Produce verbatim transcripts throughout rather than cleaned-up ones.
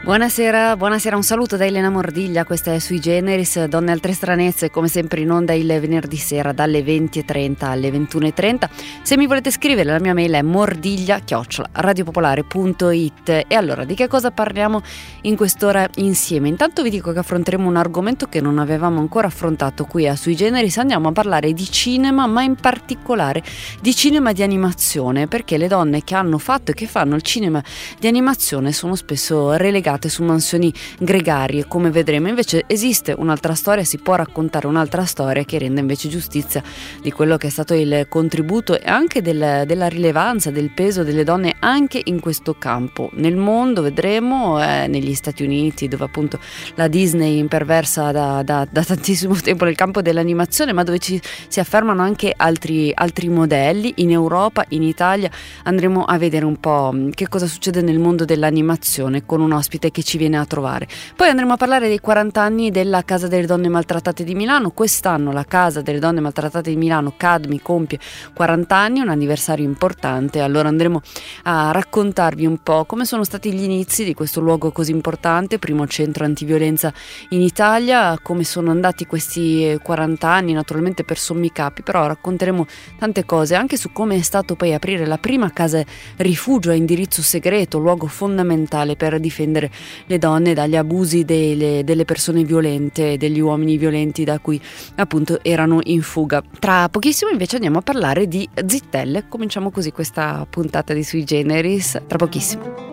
Buonasera, buonasera, un saluto da Elena Mordiglia, questa è Sui Generis, Donne Altre Stranezze, come sempre in onda il venerdì sera dalle venti e trenta alle ventuno e trenta. Se mi volete scrivere, la mia mail è mordiglia chiocciola radiopopolare punto it. E allora, di che cosa parliamo in quest'ora insieme? Intanto vi dico che affronteremo un argomento che non avevamo ancora affrontato qui a Sui Generis. Andiamo a parlare di cinema, ma in particolare di cinema di animazione, perché le donne che hanno fatto e che fanno il cinema di animazione sono spesso relegate su mansioni gregarie, come vedremo. Invece esiste un'altra storia, si può raccontare un'altra storia che rende invece giustizia di quello che è stato il contributo e anche del, della rilevanza, del peso delle donne anche in questo campo. Nel mondo vedremo, eh, negli Stati Uniti, dove appunto la Disney imperversa da, da, da tantissimo tempo nel campo dell'animazione, ma dove ci, si affermano anche altri, altri modelli. In Europa, in Italia, andremo a vedere un po' che cosa succede nel mondo dell'animazione con un ospite che ci viene a trovare. Poi andremo a parlare dei quaranta anni della Casa delle Donne Maltrattate di Milano. Quest'anno la Casa delle Donne Maltrattate di Milano, Cadmi, compie quaranta anni, un anniversario importante. Allora andremo a raccontarvi un po' come sono stati gli inizi di questo luogo così importante, primo centro antiviolenza in Italia, come sono andati questi quaranta anni, naturalmente per sommi capi, però racconteremo tante cose anche su come è stato poi aprire la prima casa rifugio a indirizzo segreto, luogo fondamentale per difendere le donne dagli abusi delle, delle persone violente, degli uomini violenti da cui appunto erano in fuga. Tra pochissimo invece andiamo a parlare di zittelle. Cominciamo così questa puntata di Sui Generis, tra pochissimo.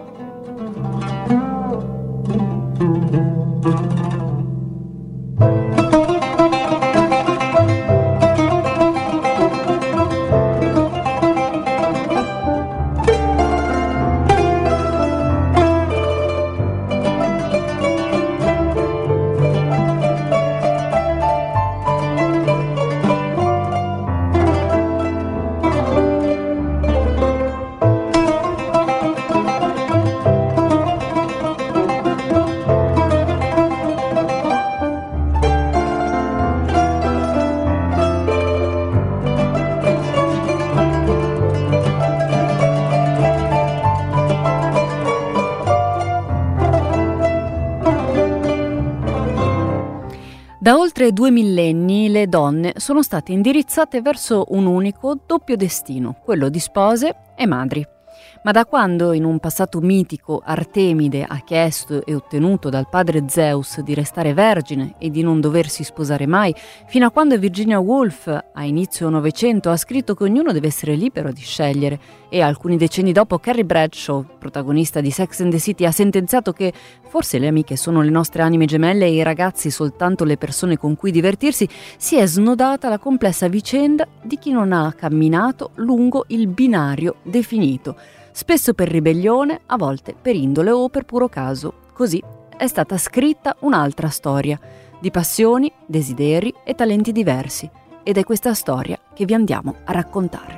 Da oltre due millenni le donne sono state indirizzate verso un unico doppio destino, quello di spose e madri. Ma da quando in un passato mitico Artemide ha chiesto e ottenuto dal padre Zeus di restare vergine e di non doversi sposare mai, fino a quando Virginia Woolf a inizio Novecento ha scritto che ognuno deve essere libero di scegliere, e alcuni decenni dopo Carrie Bradshaw, protagonista di Sex and the City, ha sentenziato che forse le amiche sono le nostre anime gemelle e i ragazzi soltanto le persone con cui divertirsi, si è snodata la complessa vicenda di chi non ha camminato lungo il binario definito, spesso per ribellione, a volte per indole o per puro caso. Così è stata scritta un'altra storia, di passioni, desideri e talenti diversi, ed è questa storia che vi andiamo a raccontare.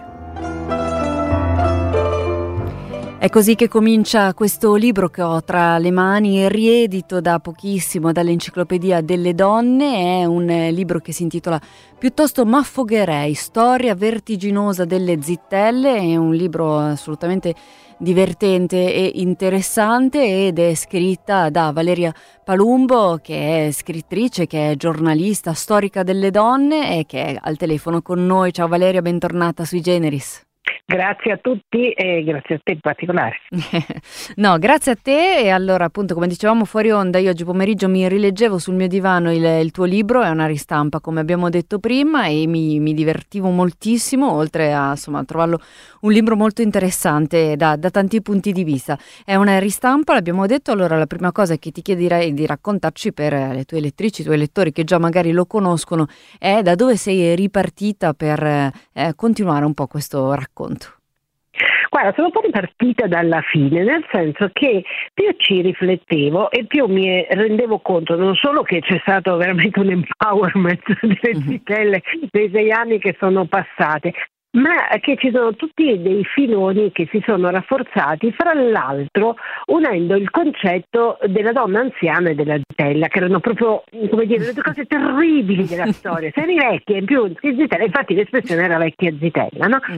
È così che comincia questo libro che ho tra le mani, riedito da pochissimo dall'Enciclopedia delle Donne. È un libro che si intitola piuttosto Maffogherei, storia vertiginosa delle zittelle. È un libro assolutamente divertente e interessante ed è scritta da Valeria Palumbo, che è scrittrice, che è giornalista, storica delle donne e che è al telefono con noi. Ciao Valeria, bentornata Sui Generis. Grazie a tutti e grazie a te in particolare. No, grazie a te. E allora, appunto, come dicevamo fuori onda, io oggi pomeriggio mi rileggevo sul mio divano il, il tuo libro, è una ristampa come abbiamo detto prima, e mi, mi divertivo moltissimo, oltre a insomma trovarlo un libro molto interessante da, da tanti punti di vista. È una ristampa, l'abbiamo detto. Allora la prima cosa che ti chiederei di raccontarci, per le tue lettrici, i tuoi lettori che già magari lo conoscono, è da dove sei ripartita per eh, continuare un po' questo racconto. Guarda, sono un po' ripartita dalla fine, nel senso che più ci riflettevo e più mi rendevo conto non solo che c'è stato veramente un empowerment delle zitelle dei sei anni che sono passate, ma che ci sono tutti dei filoni che si sono rafforzati, fra l'altro unendo il concetto della donna anziana e della zitella, che erano proprio, come dire, le due cose terribili della storia. Se eri vecchia in più che zitella, infatti l'espressione era vecchia zitella, no?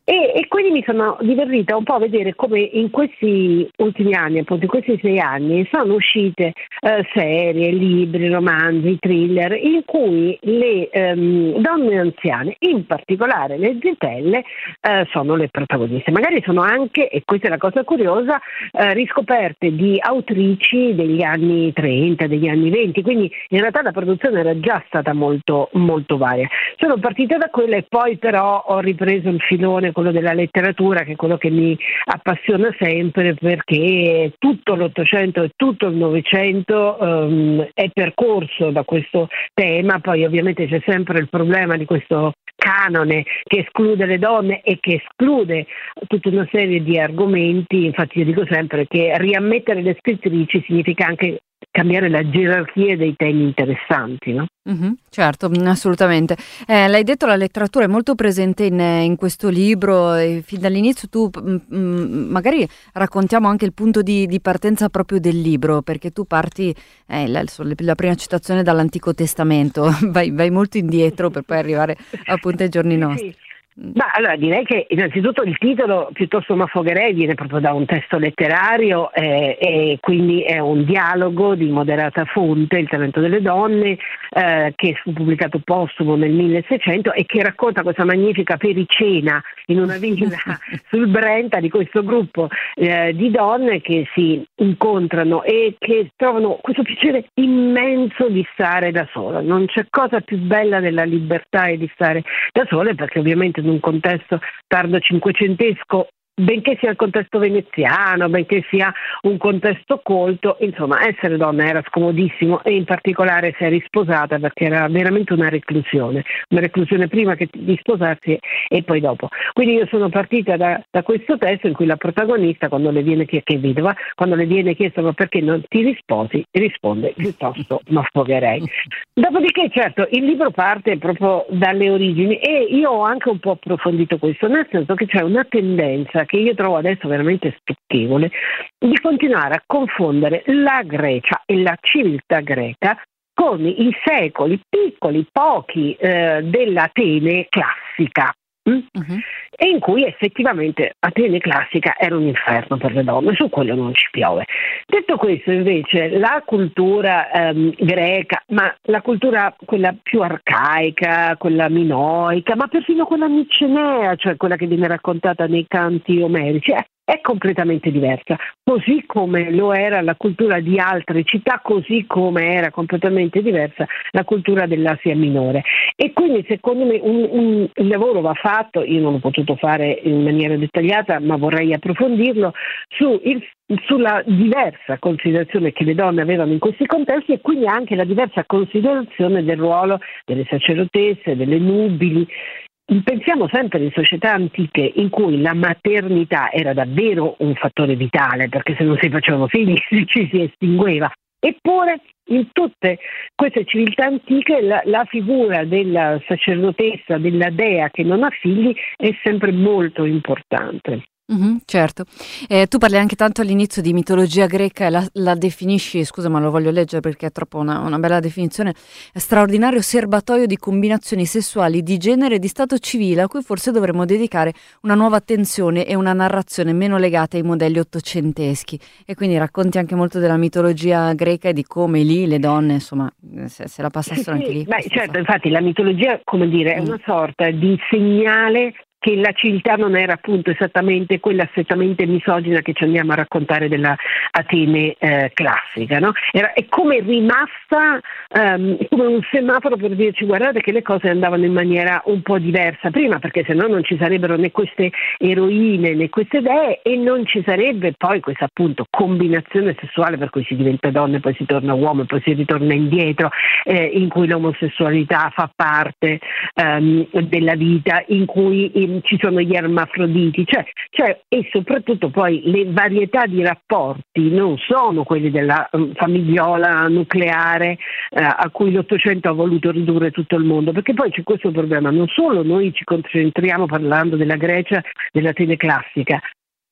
E, e quindi mi sono divertita un po' a vedere come in questi ultimi anni, appunto in questi sei anni, sono uscite eh, serie, libri, romanzi, thriller, in cui le ehm, donne anziane, in particolare le zitelle, eh, sono le protagoniste. Magari sono anche, e questa è la cosa curiosa, eh, riscoperte di autrici degli anni trenta, degli anni venti, quindi in realtà la produzione era già stata molto, molto varia. Sono partita da quella e poi però ho ripreso il filone, quello della letteratura, che è quello che mi appassiona sempre, perché tutto l'Ottocento e tutto il Novecento um, è percorso da questo tema. Poi ovviamente c'è sempre il problema di questo canone che esclude le donne e che esclude tutta una serie di argomenti. Infatti io dico sempre che riammettere le scrittrici significa anche cambiare la gerarchia dei temi interessanti, no? Mm-hmm, certo, assolutamente. Eh, l'hai detto, la letteratura è molto presente in, in questo libro e fin dall'inizio tu mm, magari raccontiamo anche il punto di, di partenza proprio del libro, perché tu parti, eh, la, la prima citazione dall'Antico Testamento, vai, vai molto indietro per poi arrivare appunto ai giorni nostri. Sì. Ma allora direi che innanzitutto il titolo piuttosto m'affogherei viene proprio da un testo letterario eh, e quindi è un dialogo di moderata fonte, Il talento delle donne, eh, che fu pubblicato postumo nel milleseicento e che racconta questa magnifica pericena in una villa sul Brenta di questo gruppo eh, di donne che si incontrano e che trovano questo piacere immenso di stare da sola. Non c'è cosa più bella della libertà e di stare da sole, perché ovviamente in un contesto tardo cinquecentesco, benché sia il contesto veneziano, benché sia un contesto colto, insomma essere donna era scomodissimo, e in particolare se eri sposata, perché era veramente una reclusione, una reclusione prima che di sposarsi e poi dopo. Quindi io sono partita da, da questo testo in cui la protagonista, quando le viene chiesto, che è vedova, quando le viene chiesto ma perché non ti risposi, risponde piuttosto m'affogherei. Dopodiché certo il libro parte proprio dalle origini e io ho anche un po' approfondito questo, nel senso che c'è una tendenza che io trovo adesso veramente stucchevole di continuare a confondere la Grecia e la civiltà greca con i secoli piccoli, pochi eh, dell'Atene classica. Uh-huh. E in cui effettivamente Atene classica era un inferno per le donne, su quello non ci piove. Detto questo, invece, la cultura ehm, greca, ma la cultura quella più arcaica, quella minoica, ma persino quella micenea, cioè quella che viene raccontata nei canti omerici, è, è completamente diversa, così come lo era la cultura di altre città, così come era completamente diversa la cultura dell'Asia minore. E quindi secondo me un, un, un lavoro va fatto, io non l'ho potuto fare in maniera dettagliata, ma vorrei approfondirlo, su il, sulla diversa considerazione che le donne avevano in questi contesti e quindi anche la diversa considerazione del ruolo delle sacerdotesse, delle nubili. Pensiamo sempre in società antiche in cui la maternità era davvero un fattore vitale, perché se non si facevano figli ci si estingueva. Eppure in tutte queste civiltà antiche la, la figura della sacerdotessa, della dea che non ha figli, è sempre molto importante. Mm-hmm, certo, eh, tu parli anche tanto all'inizio di mitologia greca e la, la definisci, scusa ma lo voglio leggere perché è troppo una, una bella definizione, straordinario serbatoio di combinazioni sessuali di genere e di stato civile a cui forse dovremmo dedicare una nuova attenzione e una narrazione meno legata ai modelli ottocenteschi. E quindi racconti anche molto della mitologia greca e di come lì le donne insomma se, se la passassero sì, anche lì. Beh, certo, infatti la mitologia, come dire, è Mm. una sorta di segnale che la civiltà non era appunto esattamente quella strettamente misogina che ci andiamo a raccontare della Atene eh, classica, no? Era, è come rimasta um, come un semaforo per dirci guardate che le cose andavano in maniera un po' diversa prima, perché se no non ci sarebbero né queste eroine né queste dee e non ci sarebbe poi questa appunto combinazione sessuale per cui si diventa donna e poi si torna uomo e poi si ritorna indietro, eh, in cui l'omosessualità fa parte um, della vita, in cui in ci sono gli ermafroditi, cioè, cioè e soprattutto poi le varietà di rapporti non sono quelli della um, famigliola nucleare eh, a cui l'Ottocento ha voluto ridurre tutto il mondo, perché poi c'è questo problema, non solo noi ci concentriamo parlando della Grecia, dell'Atene classica,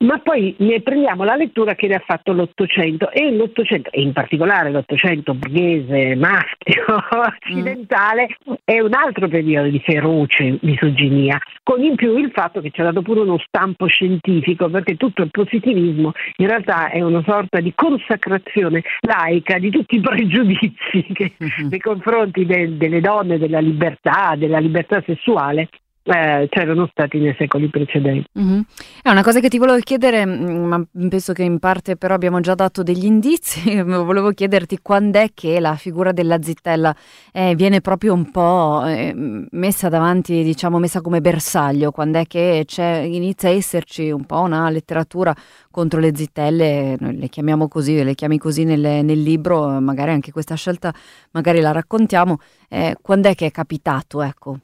ma poi ne prendiamo la lettura che ne ha fatto l'Ottocento, e l'Ottocento, e in particolare l'Ottocento borghese, maschio, occidentale, mm. è un altro periodo di feroce misoginia, con in più il fatto che ci ha dato pure uno stampo scientifico, perché tutto il positivismo in realtà è una sorta di consacrazione laica di tutti i pregiudizi che mm-hmm. nei confronti de- delle donne, della libertà, della libertà sessuale, Eh, c'erano stati nei secoli precedenti. Mm-hmm. È una cosa che ti volevo chiedere, ma penso che in parte però abbiamo già dato degli indizi. Volevo chiederti quando è che la figura della zitella eh, viene proprio un po' eh, messa davanti, diciamo messa come bersaglio, quando è che c'è, inizia a esserci un po' una letteratura contro le zitelle, noi le chiamiamo così, le chiami così nel, nel libro, magari anche questa scelta magari la raccontiamo, eh, quando è che è capitato, ecco?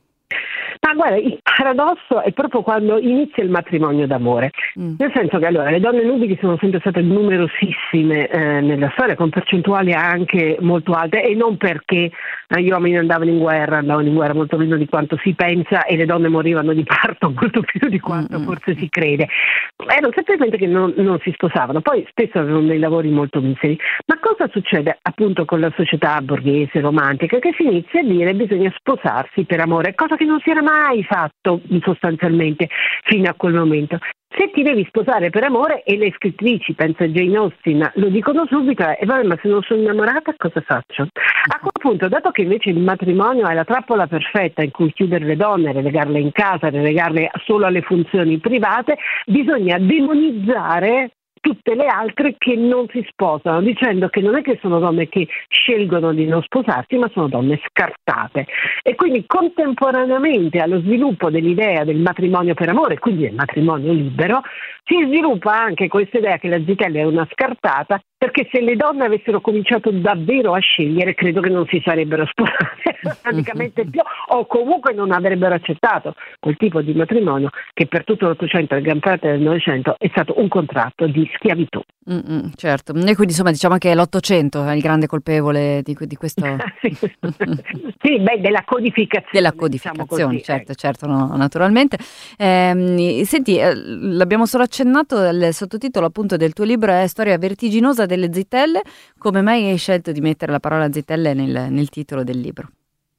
Ma guarda, il paradosso è proprio quando inizia il matrimonio d'amore, mm. nel senso che allora le donne nubili sono sempre state numerosissime eh, nella storia, con percentuali anche molto alte, e non perché eh, gli uomini andavano in guerra, andavano in guerra molto meno di quanto si pensa, e le donne morivano di parto molto più di quanto mm. forse si crede. Erano semplicemente che non, non si sposavano, poi spesso avevano dei lavori molto miseri. Ma cosa succede appunto con la società borghese, romantica? Che si inizia a dire bisogna sposarsi per amore, cosa che non si era mai fatto sostanzialmente fino a quel momento. Se ti devi sposare per amore, e le scrittrici, penso a Jane Austen, lo dicono subito, e eh, vabbè, ma se non sono innamorata cosa faccio? A quel punto, dato che invece il matrimonio è la trappola perfetta in cui chiudere le donne, relegarle in casa, relegarle solo alle funzioni private, bisogna demonizzare tutte le altre che non si sposano, dicendo che non è che sono donne che scelgono di non sposarsi, ma sono donne scartate. E quindi contemporaneamente allo sviluppo dell'idea del matrimonio per amore, quindi del matrimonio libero, si sviluppa anche questa idea che la zitella è una scartata, perché se le donne avessero cominciato davvero a scegliere, credo che non si sarebbero sposate praticamente più, o comunque non avrebbero accettato quel tipo di matrimonio che per tutto l'Ottocento e gran parte del Novecento è stato un contratto di schiavitù. Mm-mm, certo, e quindi insomma diciamo che l'Ottocento è il grande colpevole di, di questo sì, sì, beh, della codificazione, della codificazione, diciamo certo, certo, no, naturalmente. Eh, senti, eh, l'abbiamo solo accennato, il sottotitolo appunto del tuo libro è Storia vertiginosa delle zitelle. Come mai hai scelto di mettere la parola zitelle nel, nel titolo del libro?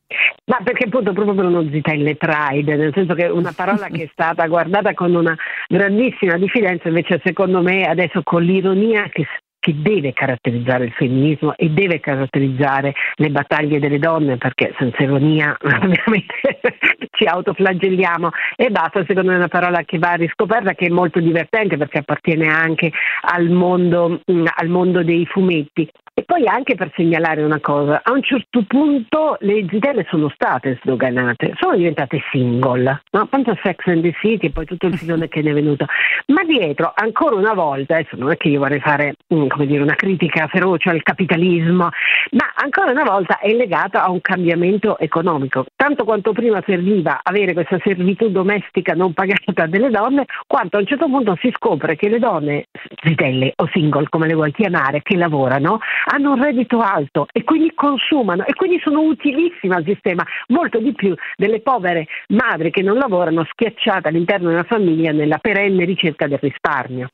Ma perché appunto proprio per uno zitelle pride, nel senso che è una parola che è stata guardata con una grandissima diffidenza, invece secondo me adesso con l'ironia che che deve caratterizzare il femminismo e deve caratterizzare le battaglie delle donne, perché senza ironia ovviamente ci autoflagelliamo e basta. Secondo me è una parola che va riscoperta, che è molto divertente perché appartiene anche al mondo, mh, al mondo dei fumetti. E poi anche per segnalare una cosa, a un certo punto le zitelle sono state sdoganate, sono diventate single, no? Penso a Sex and the City e poi tutto il filone che ne è venuto, ma dietro ancora una volta, adesso non è che io vorrei fare mh, come dire, una critica feroce al capitalismo, ma ancora una volta è legata a un cambiamento economico, tanto quanto prima serviva avere questa servitù domestica non pagata delle donne, quanto a un certo punto si scopre che le donne zitelle o single, come le vuoi chiamare, che lavorano, hanno un reddito alto e quindi consumano e quindi sono utilissime al sistema, molto di più delle povere madri che non lavorano, schiacciate all'interno della famiglia nella perenne ricerca del risparmio.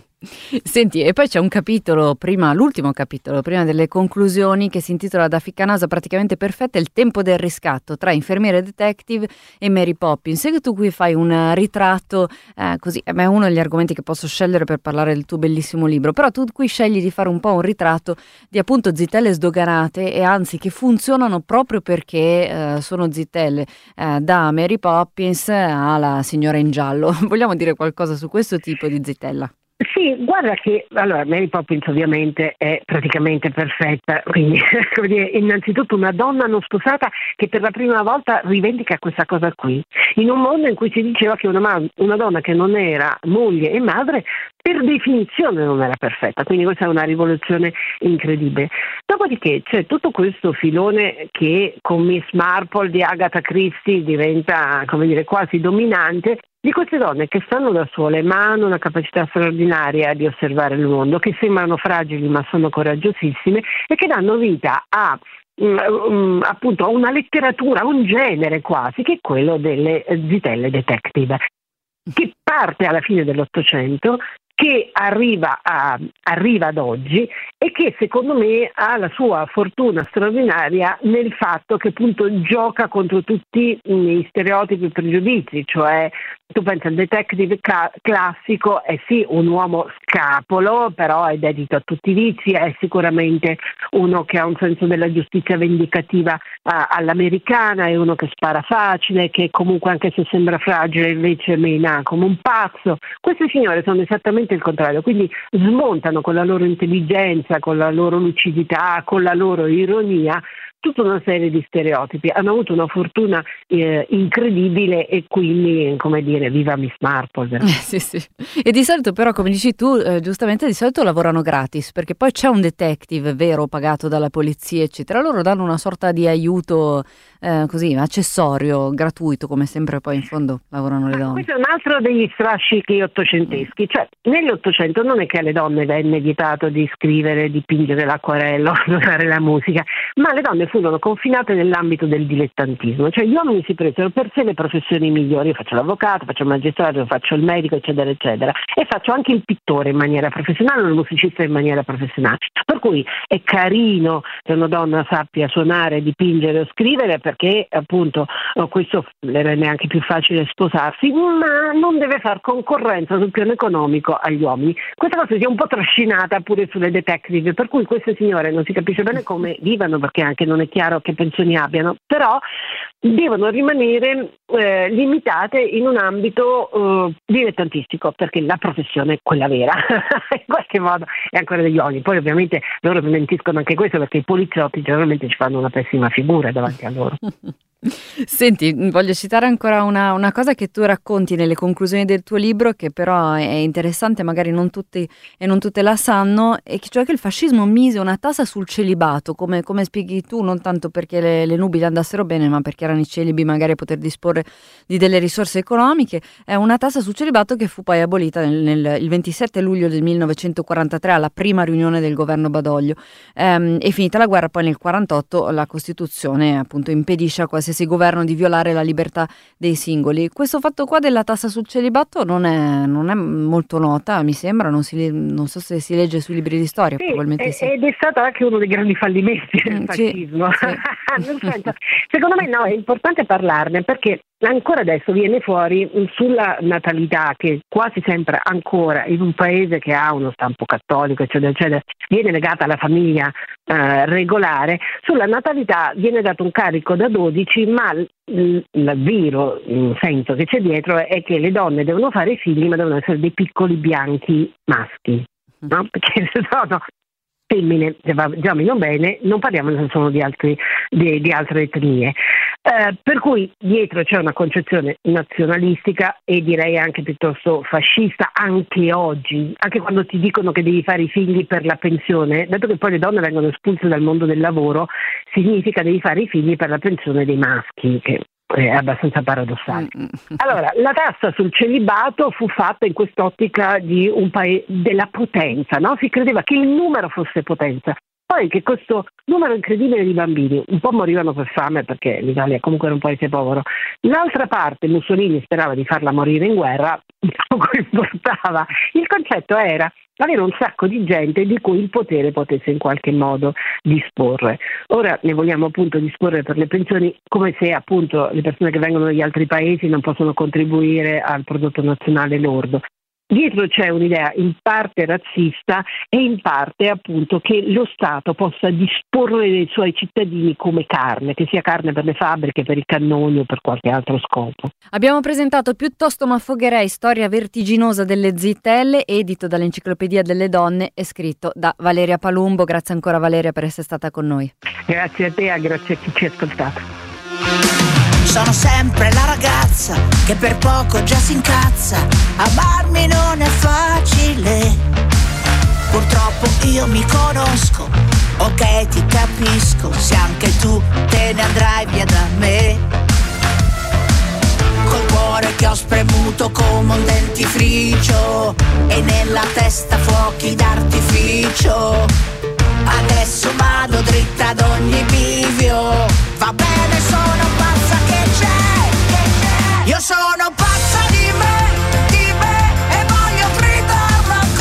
Senti, e poi c'è un capitolo, prima, l'ultimo capitolo, prima delle conclusioni, che si intitola Da ficcanaso praticamente perfetta, il tempo del riscatto tra infermiere detective e Mary Poppins. E che tu qui fai un ritratto, eh, così, è uno degli argomenti che posso scegliere per parlare del tuo bellissimo libro, però tu qui scegli di fare un po' un ritratto di appunto zitelle sdoganate, e anzi che funzionano proprio perché eh, sono zitelle, eh, da Mary Poppins alla signora in giallo. Vogliamo dire qualcosa su questo tipo di zitella? Sì, guarda che allora Mary Poppins ovviamente è praticamente perfetta, quindi come dire, innanzitutto una donna non sposata che per la prima volta rivendica questa cosa qui, in un mondo in cui si diceva che una, ma- una donna che non era moglie e madre per definizione non era perfetta, quindi questa è una rivoluzione incredibile. Dopodiché c'è tutto questo filone che con Miss Marple di Agatha Christie diventa, come dire, quasi dominante, di queste donne che stanno da sole ma hanno una capacità straordinaria di osservare il mondo, che sembrano fragili ma sono coraggiosissime e che danno vita a um, um, appunto a una letteratura, a un genere quasi, che è quello delle zitelle detective, che parte alla fine dell'Ottocento che arriva, a, arriva ad oggi e che secondo me ha la sua fortuna straordinaria nel fatto che appunto gioca contro tutti gli stereotipi e pregiudizi, cioè tu pensi al detective ca- classico, è sì un uomo scapolo, però è dedito a tutti i vizi, è sicuramente uno che ha un senso della giustizia vendicativa uh, all'americana, è uno che spara facile, che comunque anche se sembra fragile invece mena come un pazzo. Queste signore sono esattamente il contrario, quindi smontano con la loro intelligenza, con la loro lucidità, con la loro ironia tutta una serie di stereotipi. Hanno avuto una fortuna eh, incredibile e quindi, come dire, viva Miss Marple. Eh, sì, sì. E di solito però, come dici tu, eh, giustamente di solito lavorano gratis, perché poi c'è un detective vero pagato dalla polizia, eccetera. Loro danno una sorta di aiuto eh, così, accessorio, gratuito, come sempre poi in fondo lavorano le donne. Questo è un altro degli strascichi ottocenteschi, cioè nell'Ottocento non è che alle donne venne vietato di scrivere, dipingere l'acquarello, suonare la musica, ma le donne furono confinate nell'ambito del dilettantismo, cioè gli uomini si presero per sé le professioni migliori. Io faccio l'avvocato, faccio il magistrato, faccio il medico, eccetera, eccetera, e faccio anche il pittore in maniera professionale, il musicista in maniera professionale, per cui è carino che una donna sappia suonare, dipingere o scrivere, perché appunto questo le rende anche più facile sposarsi, ma non deve far concorrenza sul piano economico agli uomini. Questa cosa si è un po' trascinata pure sulle detective, per cui queste signore non si capisce bene come vivano, perché anche non è chiaro che pensioni abbiano, però devono rimanere eh, limitate in un ambito eh, dilettantistico, perché la professione è quella vera in qualche modo è ancora degli uomini. Poi ovviamente loro smentiscono anche questo, perché i poliziotti generalmente ci fanno una pessima figura davanti a loro. Senti, voglio citare ancora una, una cosa che tu racconti nelle conclusioni del tuo libro, che però è interessante, magari non tutti e non tutte la sanno, e che, cioè che il fascismo mise una tassa sul celibato, come, come spieghi tu, non tanto perché le, le nubili andassero bene, ma perché erano i celibi magari a poter disporre di delle risorse economiche. È una tassa sul celibato che fu poi abolita nel, nel, il ventisette luglio del millenovecentoquarantatré alla prima riunione del governo Badoglio. Ehm, e finita la guerra, poi nel quarantotto la Costituzione appunto impedisce a qualsiasi governo di violare la libertà dei singoli. Questo fatto qua della tassa sul celibato non è, non è molto nota, mi sembra, non, si, non so se si legge sui libri di storia, sì, probabilmente è, sì. Ed è stato anche uno dei grandi fallimenti del Mm, fascismo. sì, sì. Nel senso, secondo me no, è importante parlarne, perché ancora adesso viene fuori sulla natalità, che quasi sempre ancora in un paese che ha uno stampo cattolico, eccetera, eccetera, viene legata alla famiglia eh, regolare. Sulla natalità viene dato un carico da dodici, ma l- l- il vero il senso che c'è dietro è che le donne devono fare figli, ma devono essere dei piccoli bianchi maschi, no? Perché se no, no femmine giocano bene, non parliamo se sono di, altri, di, di altre etnie. Eh, per cui dietro c'è una concezione nazionalistica e direi anche piuttosto fascista, anche oggi, anche quando ti dicono che devi fare i figli per la pensione, dato che poi le donne vengono espulse dal mondo del lavoro, significa devi fare i figli per la pensione dei maschi, che è abbastanza paradossale. Allora, la tassa sul celibato fu fatta in quest'ottica di un paese della potenza, no? Si credeva che il numero fosse potenza. Poi che questo numero incredibile di bambini un po' morivano per fame, perché l'Italia comunque era un paese povero, l'altra parte Mussolini sperava di farla morire in guerra, poco importava. Il concetto era avere un sacco di gente di cui il potere potesse in qualche modo disporre. Ora ne vogliamo appunto disporre per le pensioni, come se appunto le persone che vengono dagli altri paesi non possono contribuire al prodotto nazionale lordo. Dietro c'è un'idea in parte razzista e in parte appunto che lo Stato possa disporre dei suoi cittadini come carne, che sia carne per le fabbriche, per i cannoni o per qualche altro scopo. Abbiamo presentato Piuttosto m'affogherei, storia vertiginosa delle zittelle, edito dall'Enciclopedia delle Donne e scritto da Valeria Palumbo. Grazie ancora Valeria per essere stata con noi. Grazie a te e grazie a chi ci ha ascoltato. Sono sempre la ragazza che per poco già si incazza. Amarmi non è facile. Purtroppo io mi conosco, ok ti capisco. Se anche tu te ne andrai via da me, col cuore che ho spremuto come un dentifricio e nella testa fuochi d'artificio. Adesso vado dritta ad ogni bivio. Va bene, sono pazza che c'è, che c'è. Io sono pazza di me, di me, e voglio gridarlo a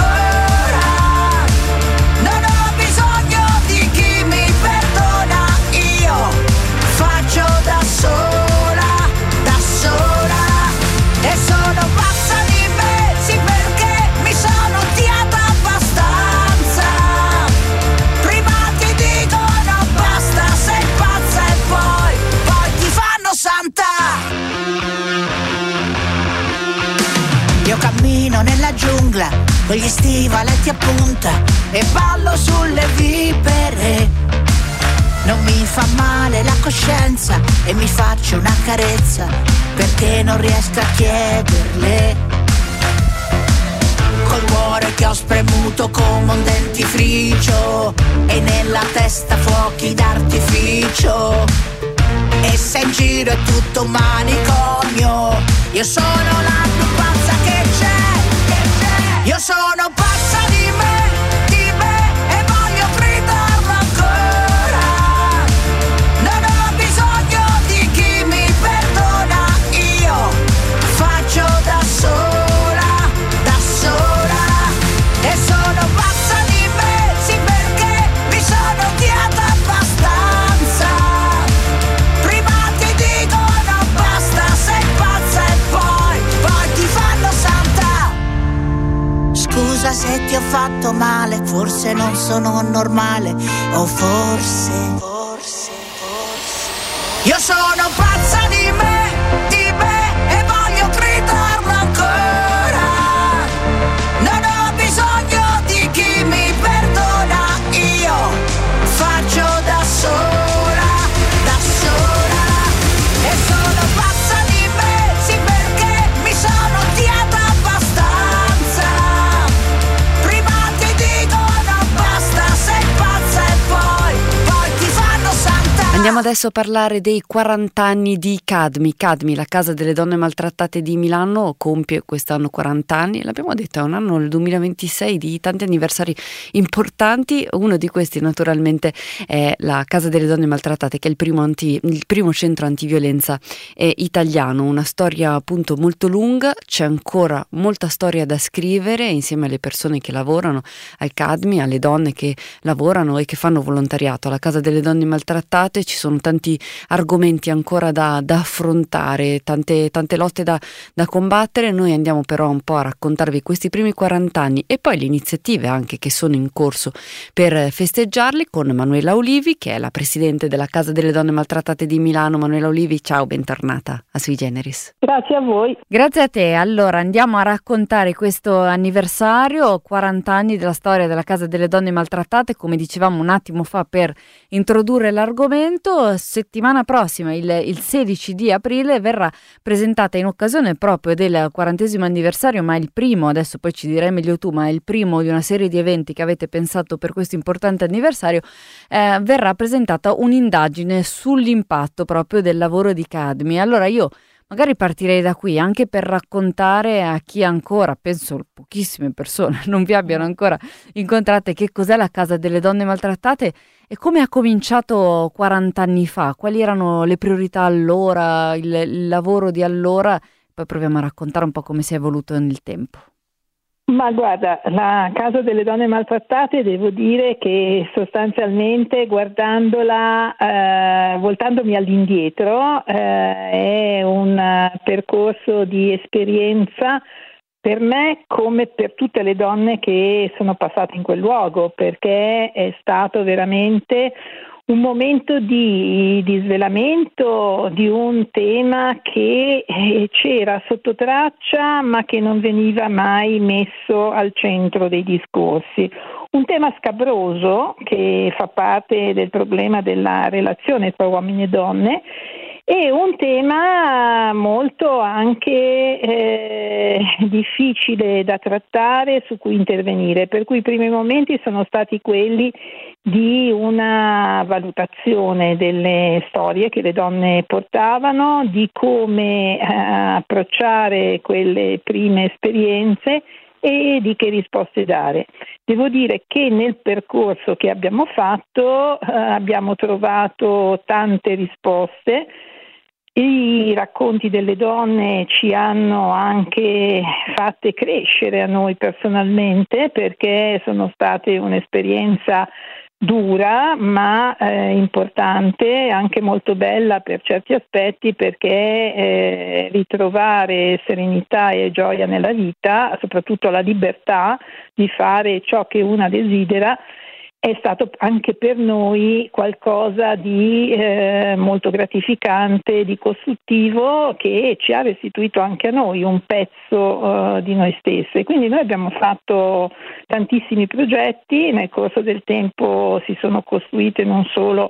nella giungla con gli stivaletti a punta e ballo sulle vipere. Non mi fa male la coscienza e mi faccio una carezza perché non riesco a chiederle. Col cuore che ho spremuto come un dentifricio e nella testa fuochi d'artificio. E se in giro è tutto un manicomio, io sono la più pazza che c'è, che c'è. Io sono pazza di me, di me e voglio gridarlo ancora. Non ho bisogno di chi mi perdona, io faccio da sola, da sola. E sono pazza di me, sì, perché mi sono odiata abbastanza. Prima ti dicono basta, sei pazza e poi, poi ti fanno santa. Scusa se ti ho fatto male, forse non sono normale, o forse, forse, forse. Io sono pazza di me, di me e voglio gridarlo ancora. Non ho bisogno di chi mi perdona, io faccio da sola, da sola. E sono pazza di me, sì, perché mi sono odiata abbastanza. Prima ti dicono basta, sei pazza e poi, poi ti fanno santa. Andiamo adesso a parlare dei quaranta anni di Cadmi. Cadmi, la casa delle donne maltrattate di Milano, compie quest'anno quaranta anni. L'abbiamo detto, è un anno, il duemilaventisei, di tanti anniversari importanti. Uno di questi naturalmente è la Casa delle Donne Maltrattate, che è il primo, anti, il primo centro antiviolenza eh, italiano. Una storia appunto molto lunga, c'è ancora molta storia da scrivere insieme alle persone che lavorano al Cadmi, alle donne che lavorano e che fanno volontariato alla Casa delle Donne Maltrattate. Ci sono tanti argomenti ancora da, da affrontare, tante, tante lotte da, da combattere. Noi andiamo però un po' a raccontarvi questi primi quaranta anni e poi le iniziative anche che sono in corso per festeggiarli con Manuela Olivi, che è la presidente della Casa delle Donne Maltrattate di Milano. Manuela Olivi, ciao, bentornata a Sui Generis. Grazie a voi. Grazie a te. Allora andiamo a raccontare questo anniversario, quaranta anni della storia della Casa delle Donne Maltrattate, come dicevamo un attimo fa per introdurre l'argomento. Settimana prossima, il, il sedici di aprile, verrà presentata in occasione proprio del quarantesimo anniversario, ma è il primo, adesso poi ci dirai meglio tu, ma è il primo di una serie di eventi che avete pensato per questo importante anniversario. Eh, verrà presentata un'indagine sull'impatto proprio del lavoro di Cadmi. Allora io magari partirei da qui anche per raccontare a chi ancora, penso pochissime persone non vi abbiano ancora incontrate, che cos'è la Casa delle Donne Maltrattate e come ha cominciato quaranta anni fa, quali erano le priorità allora, il, il lavoro di allora. Poi proviamo a raccontare un po' come si è evoluto nel tempo. Ma guarda, la Casa delle Donne Maltrattate, devo dire che sostanzialmente guardandola, eh, voltandomi all'indietro, eh, è un percorso di esperienza per me come per tutte le donne che sono passate in quel luogo, perché è stato veramente un momento di, di svelamento di un tema che eh, c'era sotto traccia ma che non veniva mai messo al centro dei discorsi. Un tema scabroso che fa parte del problema della relazione tra uomini e donne, e un tema molto anche eh, difficile da trattare, su cui intervenire, per cui i primi momenti sono stati quelli di una valutazione delle storie che le donne portavano, di come eh, approcciare quelle prime esperienze e di che risposte dare. Devo dire che nel percorso che abbiamo fatto eh, abbiamo trovato tante risposte. I racconti delle donne ci hanno anche fatte crescere a noi personalmente, perché sono state un'esperienza dura ma eh, importante, anche molto bella per certi aspetti, perché eh, ritrovare serenità e gioia nella vita, soprattutto la libertà di fare ciò che una desidera, è stato anche per noi qualcosa di eh, molto gratificante, di costruttivo, che ci ha restituito anche a noi un pezzo eh, di noi stesse. Quindi noi abbiamo fatto tantissimi progetti, nel corso del tempo si sono costruite non solo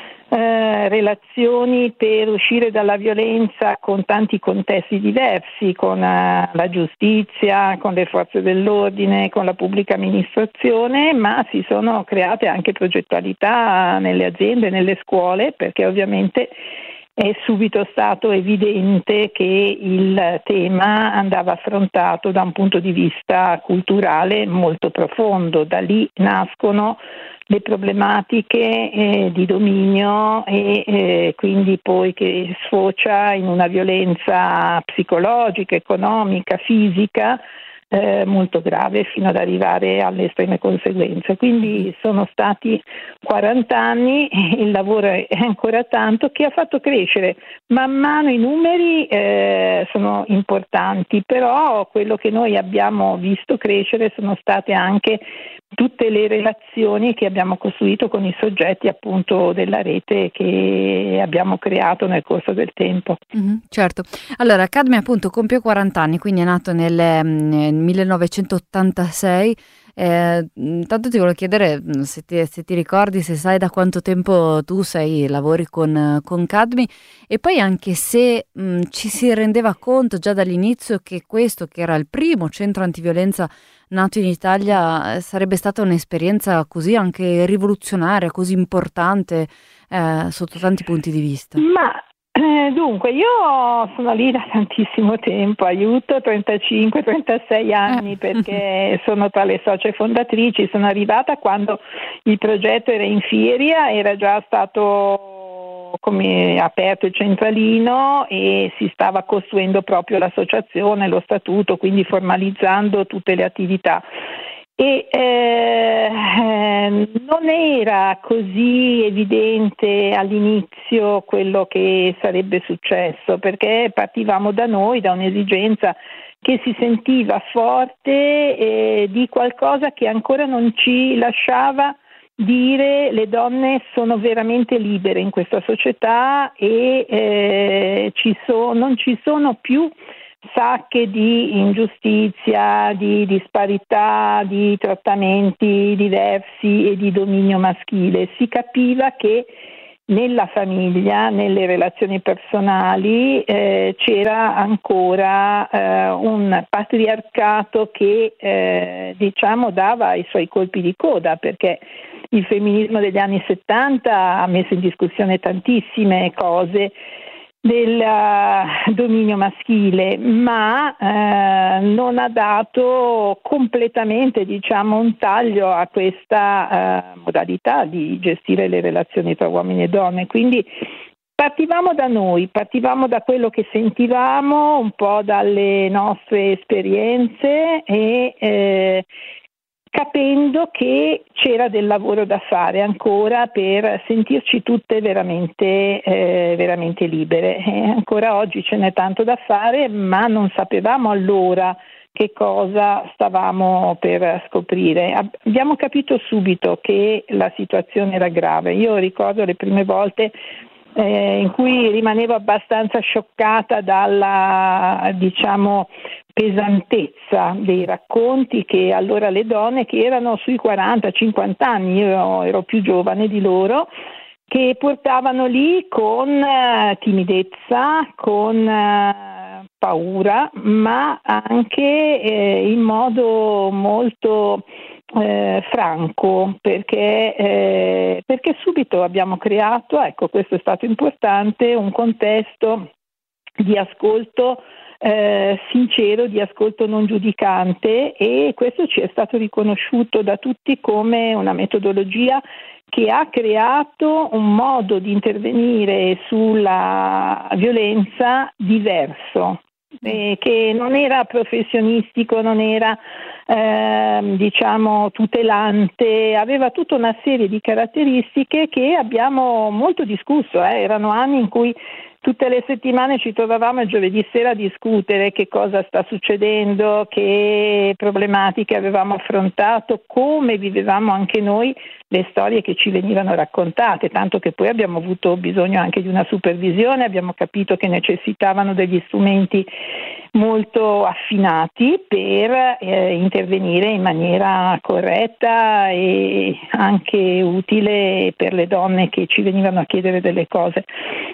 Eh, relazioni per uscire dalla violenza con tanti contesti diversi, con eh, la giustizia, con le forze dell'ordine, con la pubblica amministrazione, ma si sono create anche progettualità nelle aziende, nelle scuole, perché ovviamente è subito stato evidente che il tema andava affrontato da un punto di vista culturale molto profondo. Da lì nascono le problematiche eh, di dominio e eh, quindi poi che sfocia in una violenza psicologica, economica, fisica eh, molto grave, fino ad arrivare alle estreme conseguenze. Quindi sono stati quaranta anni, il lavoro è ancora tanto, che ha fatto crescere man mano i numeri. Eh, sono importanti, però quello che noi abbiamo visto crescere sono state anche tutte le relazioni che abbiamo costruito con i soggetti appunto della rete che abbiamo creato nel corso del tempo. Mm-hmm, certo. Allora, Cadme appunto compie quaranta anni, quindi è nato nel, nel millenovecentottantasei. Eh, intanto ti volevo chiedere se ti, se ti ricordi, se sai da quanto tempo tu sei, lavori con, con Cadmi, e poi anche se mh, ci si rendeva conto già dall'inizio che questo, che era il primo centro antiviolenza nato in Italia, sarebbe stata un'esperienza così anche rivoluzionaria, così importante eh, sotto tanti punti di vista. Ma Eh, dunque, io sono lì da tantissimo tempo, aiuto, trentacinque trentasei anni, perché sono tra le socie fondatrici. Sono arrivata quando il progetto era in Firia, era già stato come aperto il centralino e si stava costruendo proprio l'associazione, lo statuto, quindi formalizzando tutte le attività. E eh, non era così evidente all'inizio quello che sarebbe successo, perché partivamo da noi, da un'esigenza che si sentiva forte eh, di qualcosa che ancora non ci lasciava dire: le donne sono veramente libere in questa società e eh, ci so, non ci sono più sacche di ingiustizia, di disparità, di trattamenti diversi e di dominio maschile. Si capiva che nella famiglia, nelle relazioni personali, eh, c'era ancora eh, un patriarcato che eh, diciamo dava i suoi colpi di coda, perché il femminismo degli anni settanta ha messo in discussione tantissime cose del uh, dominio maschile, ma uh, non ha dato completamente, diciamo, un taglio a questa uh, modalità di gestire le relazioni tra uomini e donne. Quindi partivamo da noi, partivamo da quello che sentivamo, un po' dalle nostre esperienze e eh, capendo che c'era del lavoro da fare ancora per sentirci tutte veramente, eh, veramente libere. E ancora oggi ce n'è tanto da fare, ma non sapevamo allora che cosa stavamo per scoprire. Abbiamo capito subito che la situazione era grave. Io ricordo le prime volte eh, in cui rimanevo abbastanza scioccata dalla, diciamo, pesantezza dei racconti che allora le donne, che erano sui quaranta cinquanta anni, io ero più giovane di loro, che portavano lì con uh, timidezza, con uh, paura, ma anche eh, in modo molto eh, franco, perché, eh, perché subito abbiamo creato, ecco, questo è stato importante, un contesto di ascolto Eh, sincero, di ascolto non giudicante, e questo ci è stato riconosciuto da tutti come una metodologia che ha creato un modo di intervenire sulla violenza diverso, eh, che non era professionistico, non era eh, diciamo tutelante, aveva tutta una serie di caratteristiche che abbiamo molto discusso, eh. Erano anni in cui tutte le settimane ci trovavamo il giovedì sera a discutere che cosa sta succedendo, che problematiche avevamo affrontato, come vivevamo anche noi le storie che ci venivano raccontate, tanto che poi abbiamo avuto bisogno anche di una supervisione, abbiamo capito che necessitavano degli strumenti molto affinati per eh, intervenire in maniera corretta e anche utile per le donne che ci venivano a chiedere delle cose.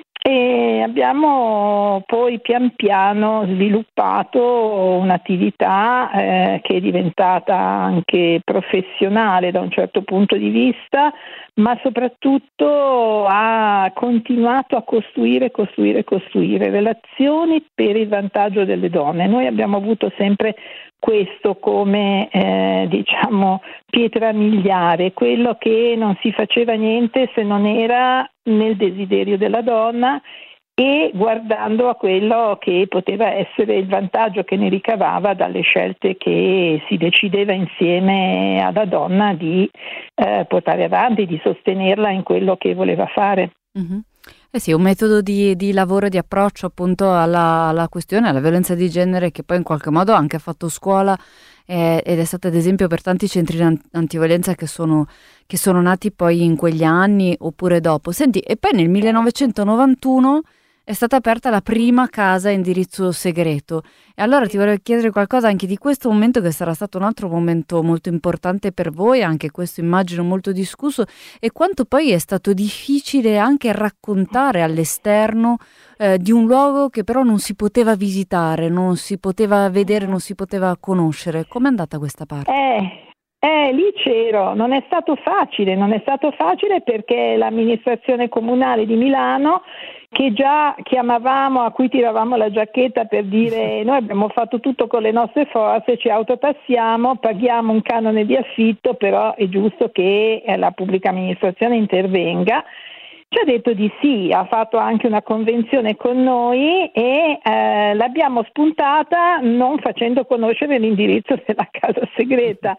E abbiamo poi pian piano sviluppato un'attività eh, che è diventata anche professionale da un certo punto di vista, ma soprattutto ha continuato a costruire, costruire, costruire relazioni per il vantaggio delle donne. Noi abbiamo avuto sempre questo come eh, diciamo pietra miliare, quello che non si faceva niente se non era nel desiderio della donna e guardando a quello che poteva essere il vantaggio che ne ricavava dalle scelte che si decideva insieme alla donna di eh, portare avanti, di sostenerla in quello che voleva fare. Mm-hmm. Eh sì, un metodo di, di lavoro, di approccio appunto alla, alla questione, alla violenza di genere, che poi in qualche modo ha anche fatto scuola eh, ed è stata ad esempio per tanti centri antiviolenza che sono, che sono nati poi in quegli anni oppure dopo. Senti, e poi nel millenovecentonovantuno è stata aperta la prima casa a indirizzo segreto. E allora ti vorrei chiedere qualcosa anche di questo momento, che sarà stato un altro momento molto importante per voi, anche questo immagino molto discusso, e quanto poi è stato difficile anche raccontare all'esterno eh, di un luogo che però non si poteva visitare, non si poteva vedere, non si poteva conoscere. Com'è andata questa parte? Eh. Eh, lì c'ero, non è stato facile, non è stato facile perché l'amministrazione comunale di Milano, che già chiamavamo, a cui tiravamo la giacchetta per dire noi abbiamo fatto tutto con le nostre forze, ci autotassiamo, paghiamo un canone di affitto, però è giusto che la pubblica amministrazione intervenga. Ci ha detto di sì, ha fatto anche una convenzione con noi e eh, l'abbiamo spuntata non facendo conoscere l'indirizzo della casa segreta,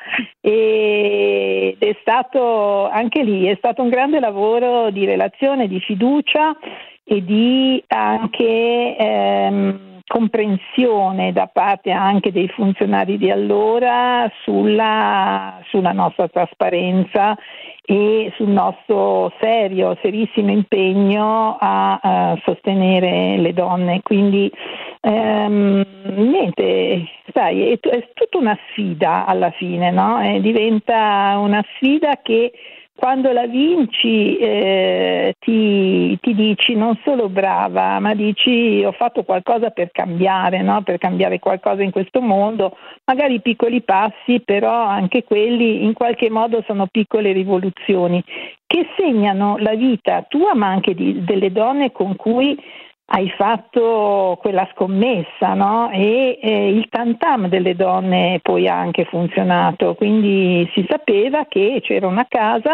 ed è stato anche lì, è stato un grande lavoro di relazione, di fiducia e di anche ehm, comprensione da parte anche dei funzionari di allora sulla, sulla nostra trasparenza e sul nostro serio, serissimo impegno a, a sostenere le donne. Quindi ehm, niente, sai, è, è tutta una sfida alla fine, no? E diventa una sfida che quando la vinci eh, ti, ti dici non solo brava, ma dici ho fatto qualcosa per cambiare, no? Per cambiare qualcosa in questo mondo, magari piccoli passi, però anche quelli in qualche modo sono piccole rivoluzioni che segnano la vita tua ma anche di, delle donne con cui hai fatto quella scommessa, no? E eh, il tantam delle donne poi ha anche funzionato, quindi si sapeva che c'era una casa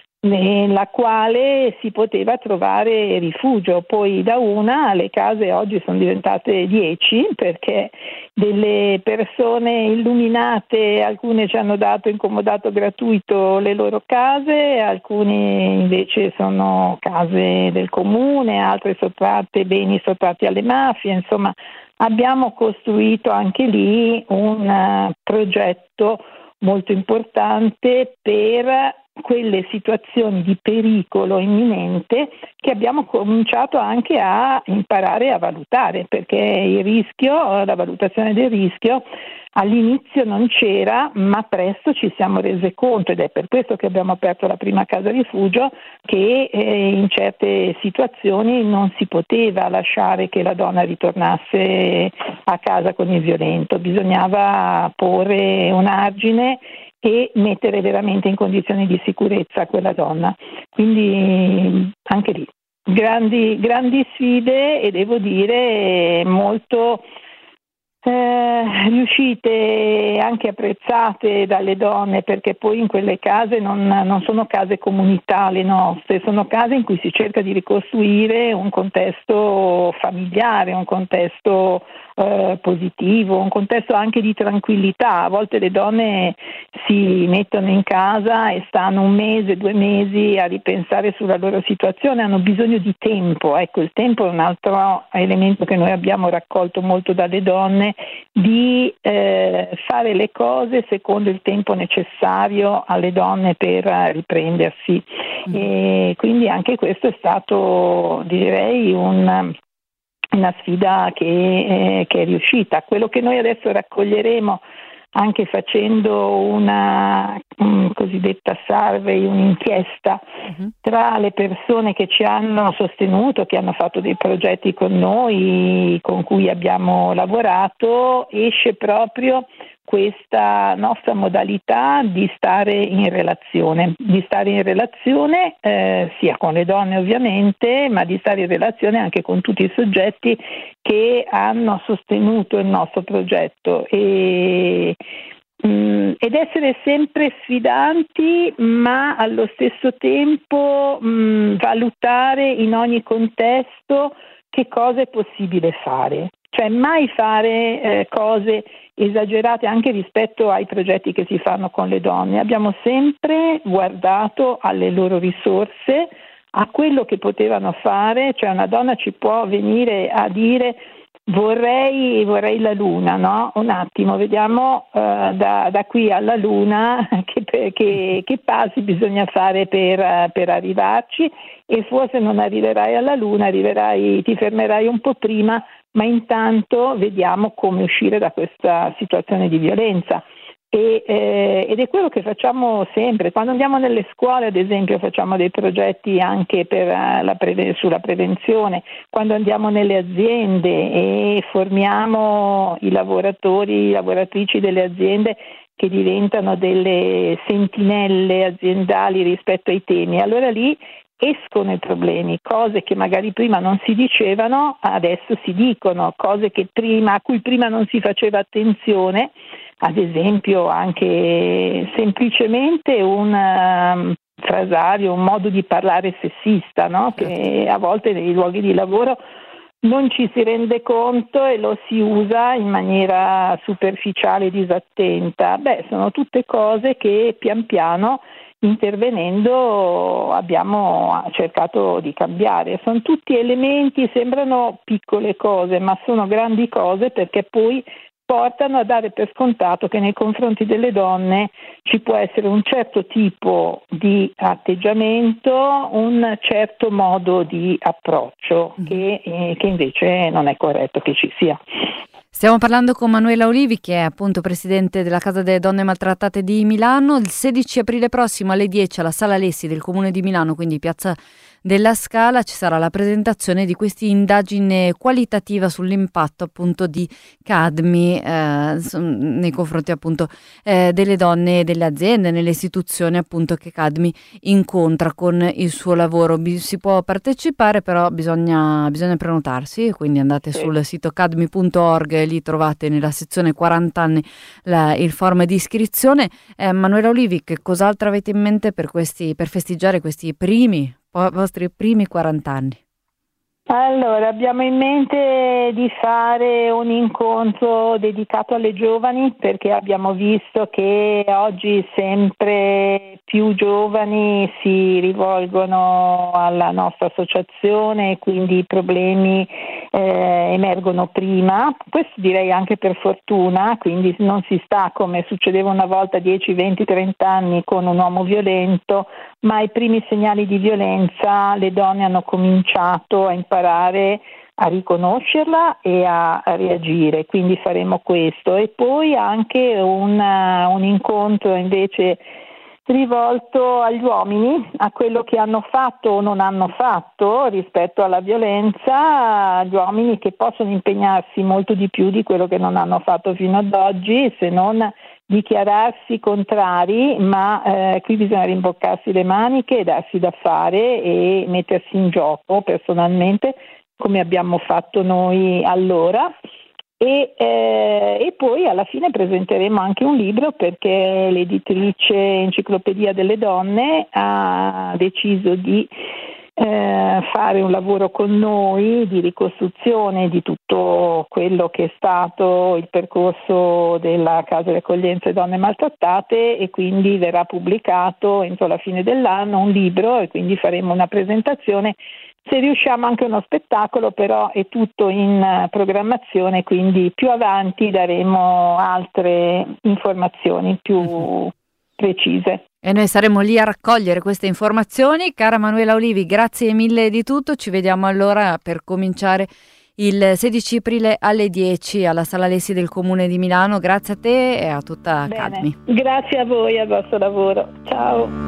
nella quale si poteva trovare rifugio. Poi da una le case oggi sono diventate dieci, perché delle persone illuminate, alcune ci hanno dato in comodato gratuito le loro case, alcune invece sono case del comune, altre sottratte, beni sottratti alle mafie. Insomma, abbiamo costruito anche lì un uh, progetto molto importante per quelle situazioni di pericolo imminente che abbiamo cominciato anche a imparare a valutare, perché il rischio, la valutazione del rischio all'inizio non c'era, ma presto ci siamo rese conto, ed è per questo che abbiamo aperto la prima casa rifugio, che eh, in certe situazioni non si poteva lasciare che la donna ritornasse a casa con il violento, bisognava porre un argine e mettere veramente in condizioni di sicurezza quella donna. Quindi anche lì grandi, grandi sfide, e devo dire molto Eh, riuscite, anche apprezzate dalle donne, perché poi in quelle case non, non sono case comunità le nostre, sono case in cui si cerca di ricostruire un contesto familiare, un contesto eh, positivo, un contesto anche di tranquillità. A volte le donne si mettono in casa e stanno un mese, due mesi a ripensare sulla loro situazione, hanno bisogno di tempo. Ecco, il tempo è un altro elemento che noi abbiamo raccolto molto dalle donne, di eh, fare le cose secondo il tempo necessario alle donne per riprendersi. Mm. E quindi anche questo è stato, direi, un, una sfida che, eh, che è riuscita. Quello che noi adesso raccoglieremo, anche facendo una um, cosiddetta survey, un'inchiesta uh-huh. tra le persone che ci hanno sostenuto, che hanno fatto dei progetti con noi, con cui abbiamo lavorato, esce proprio questa nostra modalità di stare in relazione, di stare in relazione eh, sia con le donne ovviamente, ma di stare in relazione anche con tutti i soggetti che hanno sostenuto il nostro progetto e, mh, ed essere sempre sfidanti, ma allo stesso tempo mh, valutare in ogni contesto che cosa è possibile fare. Cioè mai fare eh, cose esagerate anche rispetto ai progetti che si fanno con le donne. Abbiamo sempre guardato alle loro risorse, a quello che potevano fare. Cioè una donna ci può venire a dire vorrei, vorrei la luna, no? Un attimo, vediamo uh, da, da qui alla luna che, che, che passi bisogna fare per, per arrivarci, e forse non arriverai alla luna, arriverai, ti fermerai un po' prima, ma intanto vediamo come uscire da questa situazione di violenza. E, eh, ed è quello che facciamo sempre. Quando andiamo nelle scuole, ad esempio, facciamo dei progetti anche per la preve- sulla prevenzione. Quando andiamo nelle aziende e formiamo i lavoratori, le lavoratrici delle aziende che diventano delle sentinelle aziendali rispetto ai temi, allora lì escono i problemi, cose che magari prima non si dicevano, adesso si dicono, cose che prima, a cui prima non si faceva attenzione, ad esempio anche semplicemente un um, frasario, un modo di parlare sessista, no? Che a volte nei luoghi di lavoro non ci si rende conto e lo si usa in maniera superficiale e disattenta. Beh, sono tutte cose che pian piano, intervenendo, abbiamo cercato di cambiare. Sono tutti elementi, sembrano piccole cose, ma sono grandi cose, perché poi portano a dare per scontato che nei confronti delle donne ci può essere un certo tipo di atteggiamento, un certo modo di approccio che, eh, che invece non è corretto che ci sia. Stiamo parlando con Manuela Olivi, che è appunto presidente della Casa delle Donne Maltrattate di Milano. Il sedici aprile prossimo alle dieci alla Sala Lessi del Comune di Milano, quindi Piazza della Scala, ci sarà la presentazione di questa indagine qualitativa sull'impatto appunto di cadmi eh, nei confronti appunto eh, delle donne e delle aziende, nelle istituzioni appunto che cadmi incontra con il suo lavoro. Bi- si può partecipare, però bisogna, bisogna prenotarsi, quindi andate sì. sul sito cadmi punto org, lì trovate nella sezione quaranta anni la, il form di iscrizione. Eh, Manuela Olivi, che cos'altro avete in mente per, questi, per festeggiare questi primi i vostri primi quaranta anni? Allora, abbiamo in mente di fare un incontro dedicato alle giovani, perché abbiamo visto che oggi sempre più giovani si rivolgono alla nostra associazione e quindi i problemi eh, emergono prima. Questo direi anche per fortuna, quindi non si sta come succedeva una volta dieci, venti, trenta anni con un uomo violento, ma i primi segnali di violenza le donne hanno cominciato a imparare a riconoscerla e a, a reagire, quindi faremo questo. E poi anche un, un incontro invece rivolto agli uomini, a quello che hanno fatto o non hanno fatto rispetto alla violenza, gli uomini che possono impegnarsi molto di più di quello che non hanno fatto fino ad oggi, se non dichiararsi contrari, ma eh, qui bisogna rimboccarsi le maniche e darsi da fare e mettersi in gioco personalmente, come abbiamo fatto noi allora. E, eh, e poi alla fine presenteremo anche un libro, perché l'editrice Enciclopedia delle Donne ha deciso di eh, fare un lavoro con noi di ricostruzione di tutto quello che è stato il percorso della casa di accoglienza di donne maltrattate, e quindi verrà pubblicato entro la fine dell'anno un libro, e quindi faremo una presentazione. Se riusciamo anche uno spettacolo, però è tutto in programmazione, quindi più avanti daremo altre informazioni più precise. E noi saremo lì a raccogliere queste informazioni. Cara Manuela Olivi, grazie mille di tutto. Ci vediamo allora per cominciare il sedici aprile alle dieci alla Sala Lessi del Comune di Milano. Grazie a te e a tutta Bene. Cadmi. Grazie a voi e al vostro lavoro. Ciao.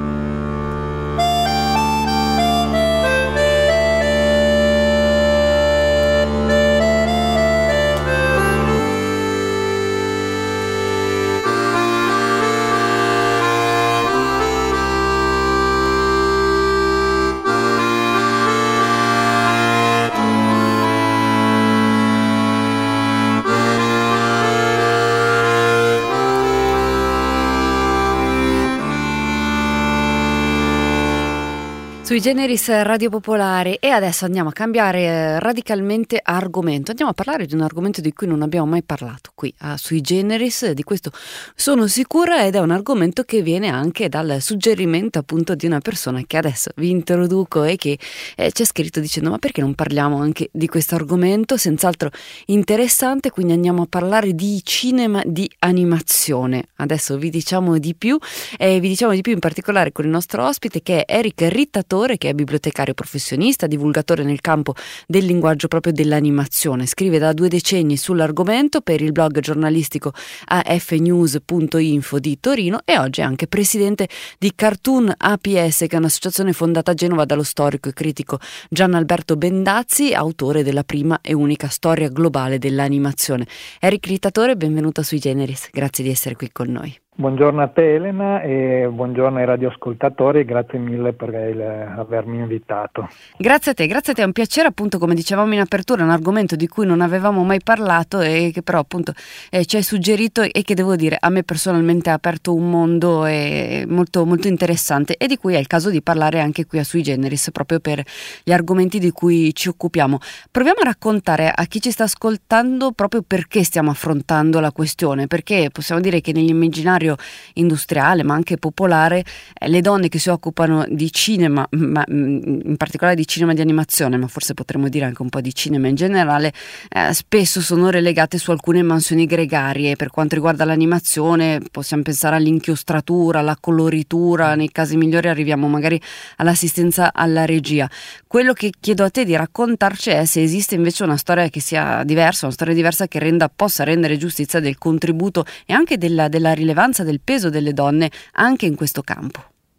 Sui Generis Radio Popolare. E adesso andiamo a cambiare eh, radicalmente argomento. Andiamo a parlare di un argomento di cui non abbiamo mai parlato qui a Sui Generis, di questo sono sicura, ed è un argomento che viene anche dal suggerimento appunto di una persona che adesso vi introduco e che eh, ci ha scritto dicendo: ma perché non parliamo anche di questo argomento? Senz'altro interessante. Quindi andiamo a parlare di cinema di animazione. Adesso vi diciamo di più, e vi diciamo di più in particolare con il nostro ospite, che è Eric Rittatore, che è bibliotecario professionista, divulgatore nel campo del linguaggio proprio dell'animazione. Scrive da due decenni sull'argomento per il blog giornalistico a f news punto info di Torino, e oggi è anche presidente di Cartoon A P S, che è un'associazione fondata a Genova dallo storico e critico Gianalberto Bendazzi, autore della prima e unica storia globale dell'animazione. Eric Rittatore, benvenuta Sui Generis, grazie di essere qui con noi. Buongiorno a te Elena e buongiorno ai radioascoltatori, grazie mille per il, avermi invitato. Grazie a te, grazie a te, è un piacere, appunto, come dicevamo in apertura, un argomento di cui non avevamo mai parlato e che però appunto eh, ci hai suggerito, e che devo dire a me personalmente ha aperto un mondo eh, molto, molto interessante, e di cui è il caso di parlare anche qui a Sui Generis, proprio per gli argomenti di cui ci occupiamo. Proviamo a raccontare a chi ci sta ascoltando proprio perché stiamo affrontando la questione, perché possiamo dire che nell'immaginario industriale ma anche popolare eh, le donne che si occupano di cinema, ma in particolare di cinema di animazione, ma forse potremmo dire anche un po' di cinema in generale, eh, spesso sono relegate su alcune mansioni gregarie. Per quanto riguarda l'animazione possiamo pensare all'inchiostratura, alla coloritura, nei casi migliori arriviamo magari all'assistenza alla regia. Quello che chiedo a te di raccontarci è se esiste invece una storia che sia diversa, una storia diversa che renda, possa rendere giustizia del contributo e anche della, della rilevanza, del peso delle donne anche in questo campo.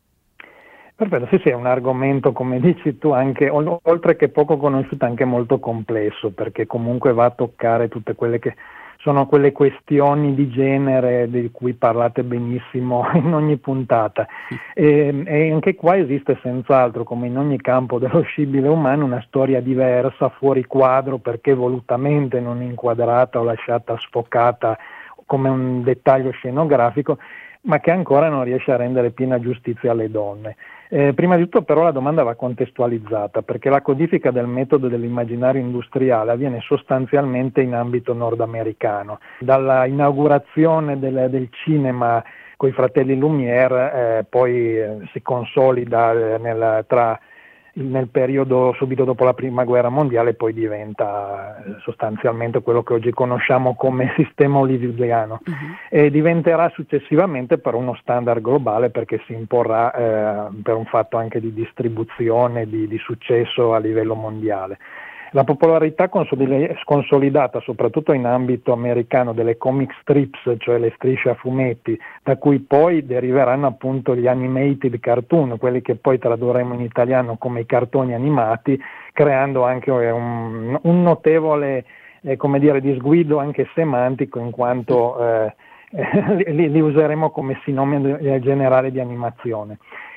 Perfetto, sì sì, è un argomento, come dici tu, anche oltre che poco conosciuto, anche molto complesso, perché comunque va a toccare tutte quelle che sono quelle questioni di genere di cui parlate benissimo in ogni puntata. E, e anche qua esiste senz'altro, come in ogni campo dello scibile umano, una storia diversa, fuori quadro, perché volutamente non inquadrata o lasciata sfocata come un dettaglio scenografico, ma che ancora non riesce a rendere piena giustizia alle donne. Eh, prima di tutto però la domanda va contestualizzata, perché la codifica del metodo dell'immaginario industriale avviene sostanzialmente in ambito nordamericano. Dalla inaugurazione del, del cinema coi fratelli Lumière, eh, poi eh, si consolida eh, nel, tra nel periodo subito dopo la prima guerra mondiale, poi diventa sostanzialmente quello che oggi conosciamo come sistema hollywoodiano. Uh-huh. E diventerà successivamente però uno standard globale, perché si imporrà eh, per un fatto anche di distribuzione, di, di successo a livello mondiale. La popolarità consolidata soprattutto in ambito americano delle comic strips, cioè le strisce a fumetti, da cui poi deriveranno appunto gli animated cartoon, quelli che poi tradurremo in italiano come i cartoni animati, creando anche un, un notevole eh, come dire, disguido anche semantico, in quanto eh, li, li useremo come sinonimo generale di animazione.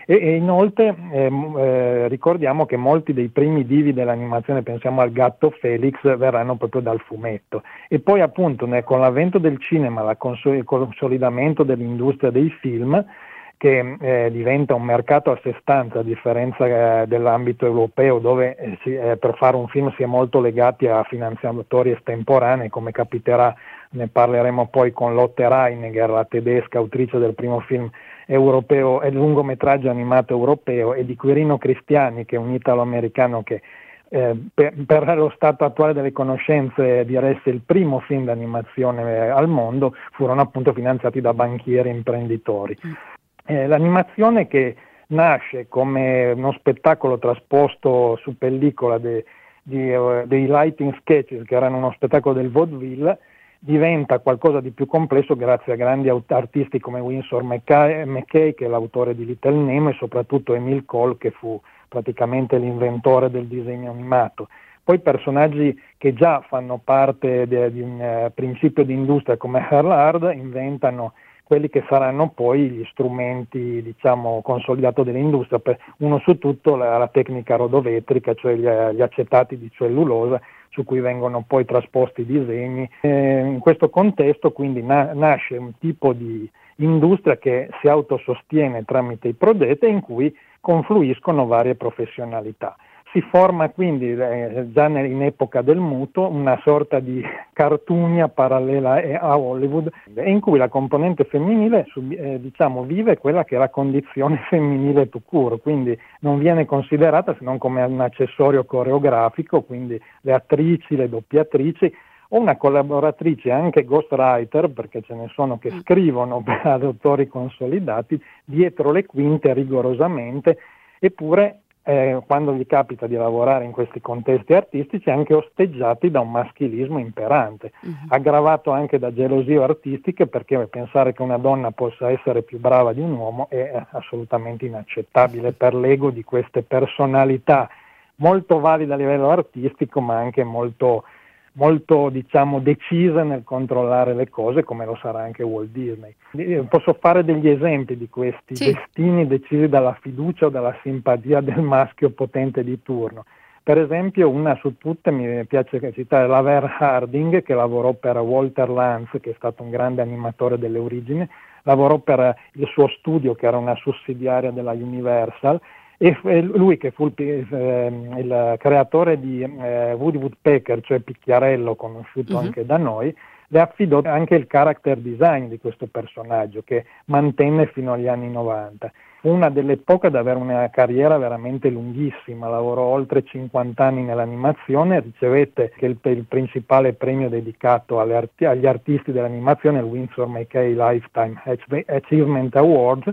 E, e inoltre eh, eh, ricordiamo che molti dei primi divi dell'animazione, pensiamo al gatto Felix, verranno proprio dal fumetto. E poi appunto né, con l'avvento del cinema, la consol- il consolidamento dell'industria dei film, che eh, diventa un mercato a sé stante, a differenza eh, dell'ambito europeo, dove eh, si, eh, per fare un film si è molto legati a finanziatori estemporanei, come capiterà, ne parleremo poi con Lotte Reiniger, la tedesca, autrice del primo film europeo e lungometraggio animato europeo, e di Quirino Cristiani, che è un italo-americano che eh, per, per lo stato attuale delle conoscenze diresse il primo film d'animazione eh, al mondo, furono appunto finanziati da banchieri e imprenditori. Eh, l'animazione, che nasce come uno spettacolo trasposto su pellicola de, di, uh, dei lighting sketches, che erano uno spettacolo del vaudeville, diventa qualcosa di più complesso grazie a grandi artisti come Winsor McKay, McKay, che è l'autore di Little Nemo, e soprattutto Emil Cole, che fu praticamente l'inventore del disegno animato. Poi personaggi che già fanno parte de, di un uh, principio di industria come Earl Hard inventano quelli che saranno poi gli strumenti, diciamo, consolidato dell'industria. Per uno su tutto la, la tecnica rodovetrica, cioè gli, gli acetati di cellulosa, su cui vengono poi trasposti i disegni. E in questo contesto quindi na- nasce un tipo di industria che si autosostiene tramite i progetti e in cui confluiscono varie professionalità. Si forma quindi eh, già in epoca del muto una sorta di cartunia parallela a Hollywood, in cui la componente femminile eh, diciamo vive quella che è la condizione femminile tout court, quindi non viene considerata se non come un accessorio coreografico, quindi le attrici, le doppiatrici, o una collaboratrice, anche ghostwriter, perché ce ne sono che scrivono per autori consolidati, dietro le quinte rigorosamente, eppure Eh, quando gli capita di lavorare in questi contesti artistici, anche osteggiati da un maschilismo imperante, uh-huh. aggravato anche da gelosie artistiche, perché pensare che una donna possa essere più brava di un uomo è assolutamente inaccettabile per l'ego di queste personalità molto valide a livello artistico, ma anche molto, molto diciamo decise nel controllare le cose, come lo sarà anche Walt Disney. Posso fare degli esempi di questi sì. destini decisi dalla fiducia o dalla simpatia del maschio potente di turno. Per esempio, una su tutte mi piace citare Laver Harding, che lavorò per Walter Lantz, che è stato un grande animatore delle origini, lavorò per il suo studio, che era una sussidiaria della Universal, e lui, che fu il, eh, il creatore di eh, Woody Woodpecker, cioè Picchiarello, conosciuto uh-huh. anche da noi, le affidò anche il character design di questo personaggio, che mantenne fino agli anni novanta. Fu una delle poche ad avere una carriera veramente lunghissima, lavorò oltre cinquanta anni nell'animazione, ricevette il, il principale premio dedicato alle arti- agli artisti dell'animazione, il Winsor McKay Lifetime Achievement Award,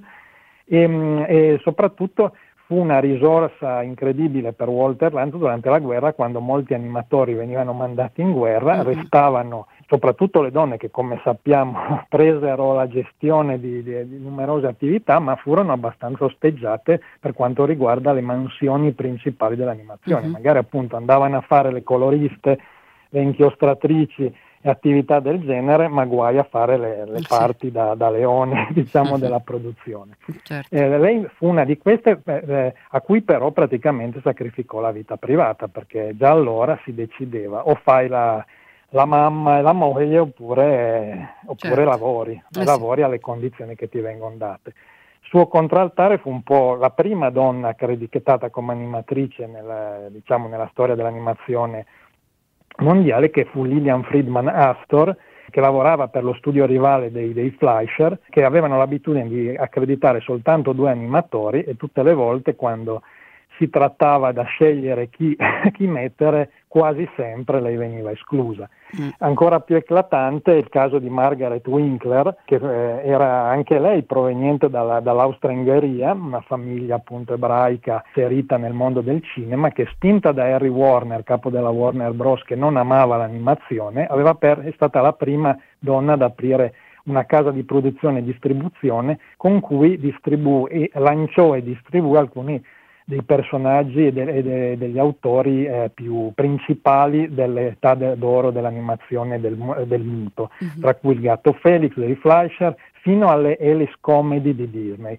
e, e soprattutto fu una risorsa incredibile per Walter Lantz durante la guerra, quando molti animatori venivano mandati in guerra, mm-hmm. restavano, soprattutto le donne che, come sappiamo, presero la gestione di, di, di numerose attività, ma furono abbastanza osteggiate per quanto riguarda le mansioni principali dell'animazione. Mm-hmm. Magari appunto andavano a fare le coloriste, le inchiostratrici, attività del genere, ma guai a fare le, le parti da, da leone, diciamo, della produzione. Certo. Eh, lei fu una di queste eh, a cui però praticamente sacrificò la vita privata, perché già allora si decideva o fai la, la mamma e la moglie oppure, eh, oppure certo. lavori, eh lavori sì. alle condizioni che ti vengono date. Suo contraltare fu un po' la prima donna accreditata come animatrice nella, diciamo, nella storia dell'animazione mondiale, che fu Lillian Friedman Astor, che lavorava per lo studio rivale dei, dei Fleischer, che avevano l'abitudine di accreditare soltanto due animatori, e tutte le volte quando si trattava da scegliere chi, chi mettere, quasi sempre lei veniva esclusa. Mm. Ancora più eclatante è il caso di Margaret Winkler, che eh, era anche lei proveniente dalla, dall'Austria-Ungheria, una famiglia appunto ebraica inserita nel mondo del cinema, che, spinta da Harry Warner, capo della Warner Bros., che non amava l'animazione, aveva per, è stata la prima donna ad aprire una casa di produzione e distribuzione con cui distribu- e lanciò e distribuì alcuni dei personaggi e, de- e de- degli autori eh, più principali dell'età de- d'oro dell'animazione del, del muto, uh-huh. tra cui il gatto Felix dei Fleischer fino alle Alice Comedy di Disney.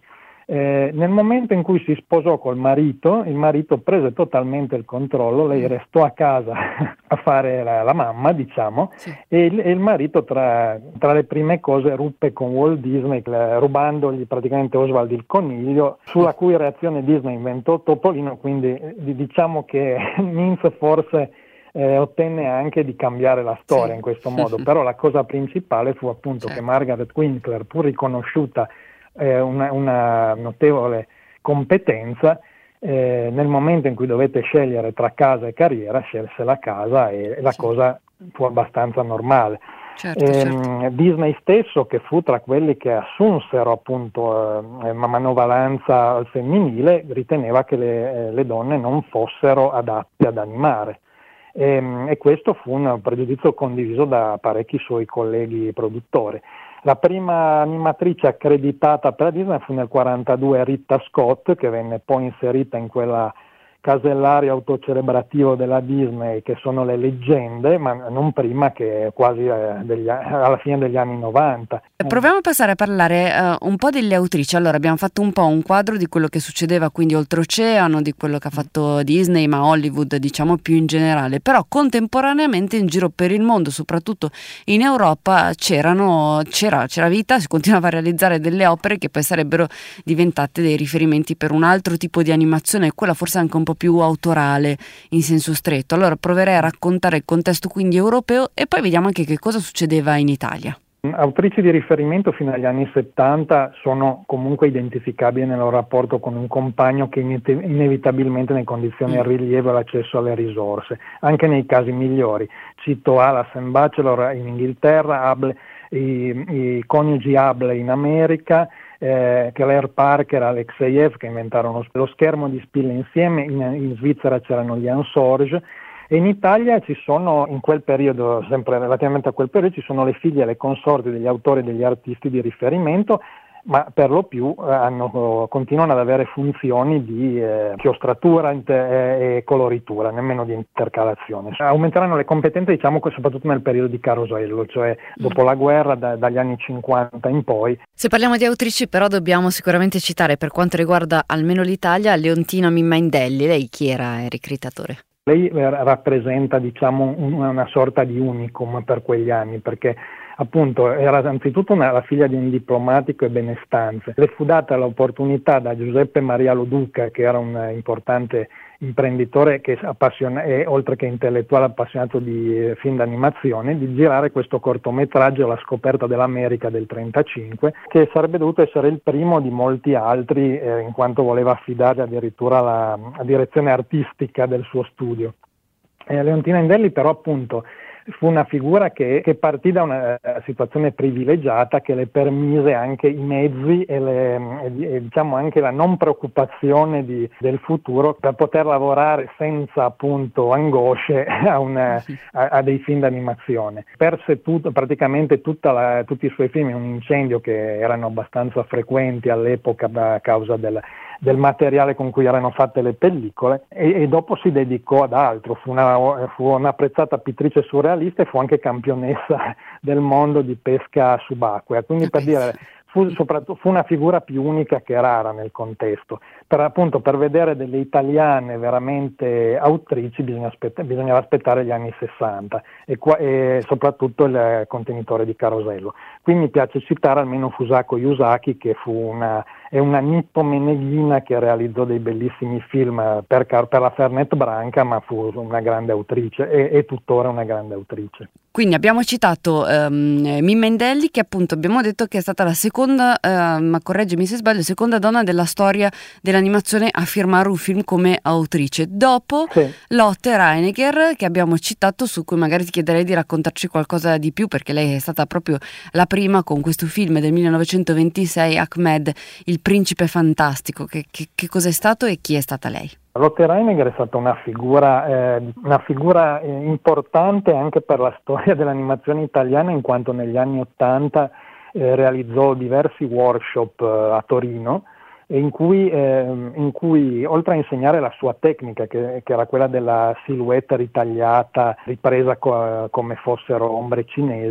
Eh, nel momento in cui si sposò col marito, il marito prese totalmente il controllo, lei restò a casa a fare la, la mamma, diciamo, sì. e, il, e il marito tra, tra le prime cose ruppe con Walt Disney, rubandogli praticamente Oswald il coniglio, sulla cui reazione Disney inventò Topolino, quindi diciamo che Mintz forse eh, ottenne anche di cambiare la storia, sì. in questo modo, però la cosa principale fu appunto certo. che Margaret Winkler, pur riconosciuta Una, una notevole competenza, eh, nel momento in cui dovete scegliere tra casa e carriera, scelse la casa e la sì. cosa fu abbastanza normale. Certo, eh, certo. Disney stesso, che fu tra quelli che assunsero appunto eh, manovalanza al femminile, riteneva che le, eh, le donne non fossero adatte ad animare. E, e questo fu un pregiudizio condiviso da parecchi suoi colleghi produttori. La prima animatrice accreditata per la Disney fu nel quarantadue Rita Scott, che venne poi inserita in quella casellario autocelebrativo della Disney che sono le leggende, ma non prima che quasi eh, degli, alla fine degli anni novanta. Proviamo a passare a parlare uh, un po' delle autrici. Allora, abbiamo fatto un po' un quadro di quello che succedeva quindi oltreoceano, di quello che ha fatto Disney, ma Hollywood diciamo più in generale, però contemporaneamente in giro per il mondo, soprattutto in Europa, c'erano, c'era, c'era vita, si continuava a realizzare delle opere che poi sarebbero diventate dei riferimenti per un altro tipo di animazione, quella forse anche un po' più autorale in senso stretto. Allora proverei a raccontare il contesto quindi europeo e poi vediamo anche che cosa succedeva in Italia. Autrici di riferimento fino agli anni settanta sono comunque identificabili nel loro rapporto con un compagno che inevitabilmente ne condiziona il rilievo e l'accesso alle risorse, anche nei casi migliori. Cito Alas and Bachelor in Inghilterra, Able, i, i coniugi Able in America, Eh, Claire Parker e Alexeyev che inventarono lo schermo di spille insieme, in, in Svizzera c'erano gli Ansorge e in Italia ci sono in quel periodo, sempre relativamente a quel periodo, ci sono le figlie e le consorti degli autori e degli artisti di riferimento, ma per lo più eh, hanno, continuano ad avere funzioni di eh, chiostratura inter- e coloritura, nemmeno di intercalazione. Aumenteranno le competenze, diciamo, soprattutto nel periodo di Carosello, cioè dopo la guerra, da, dagli anni cinquanta in poi. Se parliamo di autrici, però, dobbiamo sicuramente citare, per quanto riguarda almeno l'Italia, Leontina Mimma-Indelli. Lei chi era, Eric Ritatore? Lei rappresenta, diciamo, una sorta di unicum per quegli anni, perché appunto era anzitutto una, la figlia di un diplomatico e benestanze. Le fu data l'opportunità da Giuseppe Maria Loduca, che era un importante imprenditore che appassiona, e oltre che intellettuale appassionato di eh, film d'animazione, di girare questo cortometraggio La scoperta dell'America del trentacinque, che sarebbe dovuto essere il primo di molti altri, eh, in quanto voleva affidare addirittura la, la direzione artistica del suo studio. Eh, Leontina Indelli però appunto fu una figura che, che partì da una uh, situazione privilegiata che le permise anche i mezzi e, le, e, e diciamo anche la non preoccupazione di, del futuro per poter lavorare senza appunto angosce a, una, a, a dei film d'animazione. Perse tutto, praticamente tutta la, tutti i suoi film in un incendio che erano abbastanza frequenti all'epoca a causa del del materiale con cui erano fatte le pellicole e, e dopo si dedicò ad altro, fu, una, fu un'apprezzata pittrice surrealista e fu anche campionessa del mondo di pesca subacquea, quindi per dire fu, soprattutto, fu una figura più unica che rara nel contesto. Per, appunto, per vedere delle italiane veramente autrici bisogna aspetta, bisognava aspettare gli anni sessanta e, qua, e soprattutto il contenitore di Carosello. Qui mi piace citare almeno Fusako Yusaki, che fu una, è una nippo-meneghina che realizzò dei bellissimi film per, per la Fernet Branca, ma fu una grande autrice e, e tuttora una grande autrice. Quindi abbiamo citato um, Mimma Indelli, che appunto abbiamo detto che è stata la seconda, uh, ma correggimi se sbaglio, seconda donna della storia dell'animazione a firmare un film come autrice. Dopo sì. Lotte Reiniger, che abbiamo citato, su cui magari ti chiederei di raccontarci qualcosa di più, perché lei è stata proprio la prima con questo film del millenovecentoventisei, Ahmed, il principe fantastico. Che, che, che cos'è stato e chi è stata lei? Lotte Reiniger è stata una figura, eh, una figura eh, importante anche per la storia dell'animazione italiana, in quanto negli anni Ottanta eh, realizzò diversi workshop eh, a Torino, in cui, eh, in cui oltre a insegnare la sua tecnica, che, che era quella della silhouette ritagliata, ripresa co- come fossero ombre cinesi,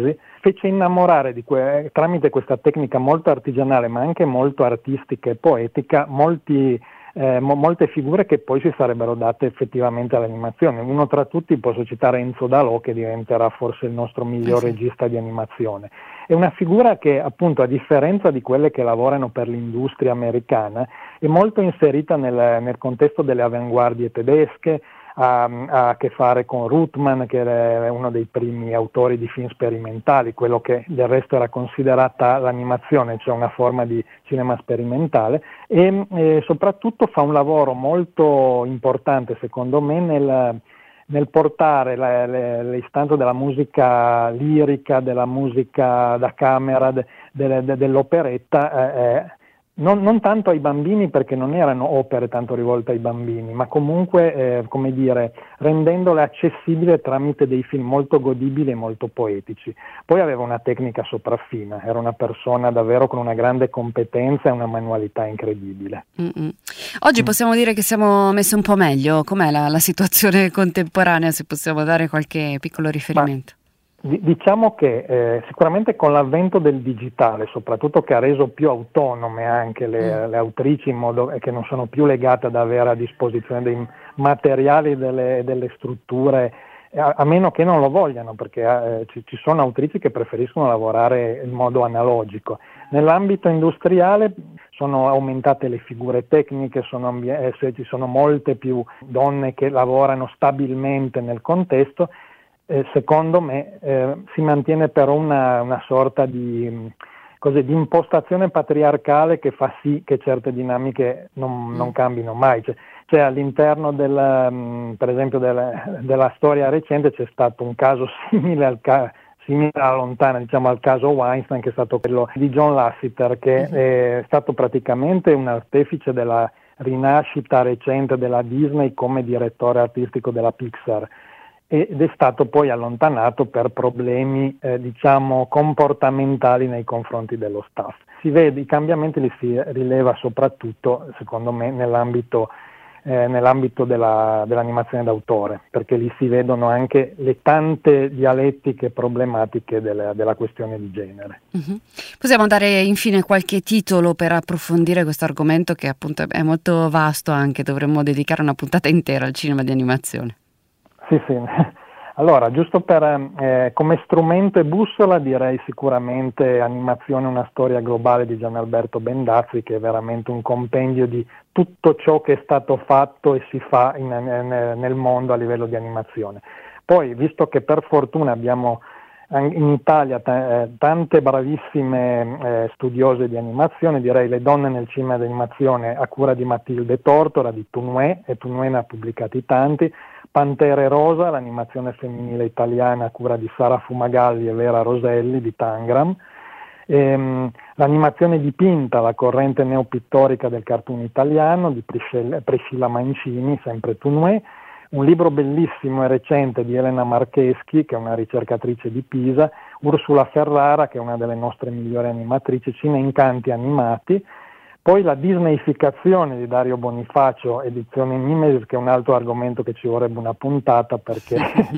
fece innamorare di que- tramite questa tecnica molto artigianale ma anche molto artistica e poetica molti, eh, mo- molte figure che poi si sarebbero date effettivamente all'animazione. Uno tra tutti posso citare Enzo Dalò, che diventerà forse il nostro miglior eh sì. regista di animazione. È una figura che, appunto, a differenza di quelle che lavorano per l'industria americana, è molto inserita nel, nel contesto delle avanguardie tedesche, ha, ha a che fare con Ruttmann, che è uno dei primi autori di film sperimentali, quello che del resto era considerata l'animazione, cioè una forma di cinema sperimentale, e, e soprattutto fa un lavoro molto importante, secondo me, nel nel portare le, le, le istanze della musica lirica, della musica da camera, de, de, de, dell'operetta, eh, non, non tanto ai bambini, perché non erano opere tanto rivolte ai bambini, ma comunque, eh, come dire, rendendole accessibili tramite dei film molto godibili e molto poetici. Poi aveva una tecnica sopraffina, era una persona davvero con una grande competenza e una manualità incredibile. Mm-mm. Oggi possiamo dire che siamo messi un po' meglio. Com'è la, la situazione contemporanea, se possiamo dare qualche piccolo riferimento? Ma diciamo che eh, sicuramente con l'avvento del digitale, soprattutto, che ha reso più autonome anche le, mm. le autrici, in modo che non sono più legate ad avere a disposizione dei materiali, delle, delle strutture, a, a meno che non lo vogliano, perché eh, ci, ci sono autrici che preferiscono lavorare in modo analogico. Nell'ambito industriale sono aumentate le figure tecniche, sono, eh, ci sono molte più donne che lavorano stabilmente nel contesto. Eh, secondo me eh, si mantiene però una, una sorta di, così, di impostazione patriarcale che fa sì che certe dinamiche non, non cambino mai. Cioè, cioè all'interno del, mh, per esempio del, della storia recente c'è stato un caso simile al caso simile alla lontana, diciamo, al caso Weinstein, che è stato quello di John Lasseter, che è stato praticamente un artefice della rinascita recente della Disney come direttore artistico della Pixar, ed è stato poi allontanato per problemi eh, diciamo comportamentali nei confronti dello staff. Si vede, i cambiamenti li si rileva soprattutto, secondo me, nell'ambito Eh, nell'ambito della, dell'animazione d'autore, perché lì si vedono anche le tante dialettiche problematiche della, della questione di genere. Mm-hmm. Possiamo dare infine qualche titolo per approfondire questo argomento, che appunto è molto vasto, anche dovremmo dedicare una puntata intera al cinema di animazione. Sì, sì. Allora, giusto per eh, come strumento e bussola, direi sicuramente Animazione, una storia globale di Gianalberto Bendazzi, che è veramente un compendio di tutto ciò che è stato fatto e si fa in, in, nel mondo a livello di animazione. Poi, visto che per fortuna abbiamo in Italia t- tante bravissime eh, studiose di animazione, direi Le donne nel cinema d'animazione a cura di Matilde Tortora di Tourneur, e Tourneur ne ha pubblicati tanti. Pantere Rosa, l'animazione femminile italiana a cura di Sara Fumagalli e Vera Roselli di Tangram. Ehm, l'animazione dipinta, la corrente neopittorica del cartoon italiano di Priscilla, Priscilla Mancini, sempre Tourneur. Un libro bellissimo e recente di Elena Marcheschi, che è una ricercatrice di Pisa. Ursula Ferrara, che è una delle nostre migliori animatrici, Cineincanti animati. Poi la Disneyficazione di Dario Bonifacio, edizione Mimesis, che è un altro argomento che ci vorrebbe una puntata, perché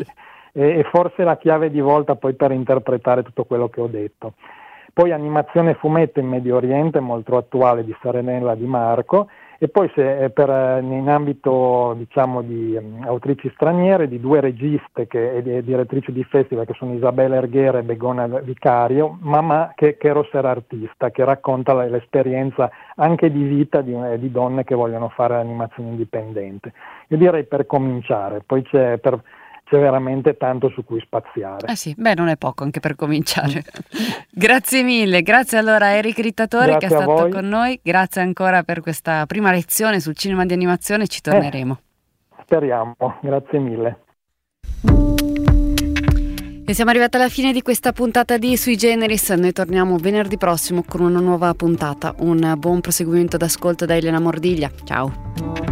è forse la chiave di volta poi per interpretare tutto quello che ho detto. Poi Animazione fumetto in Medio Oriente, molto attuale, di Serenella Di Marco. E poi se per, in ambito diciamo di um, autrici straniere, di due registe che, e direttrici di festival, che sono Isabella Erghera e Begona Vicario, Mamma che, che ero ser artista, che racconta la, l'esperienza anche di vita di, di donne che vogliono fare animazione indipendente. Io direi per cominciare, poi c'è per c'è veramente tanto su cui spaziare. Eh sì, beh, non è poco anche per cominciare. Grazie mille, grazie allora a Eric Rittatore, grazie, che è stato con noi, grazie ancora per questa prima lezione sul cinema di animazione, ci torneremo. Eh, speriamo, grazie mille. E siamo arrivati alla fine di questa puntata di Sui Generis. Noi torniamo venerdì prossimo con una nuova puntata. Un buon proseguimento d'ascolto da Elena Mordiglia. Ciao.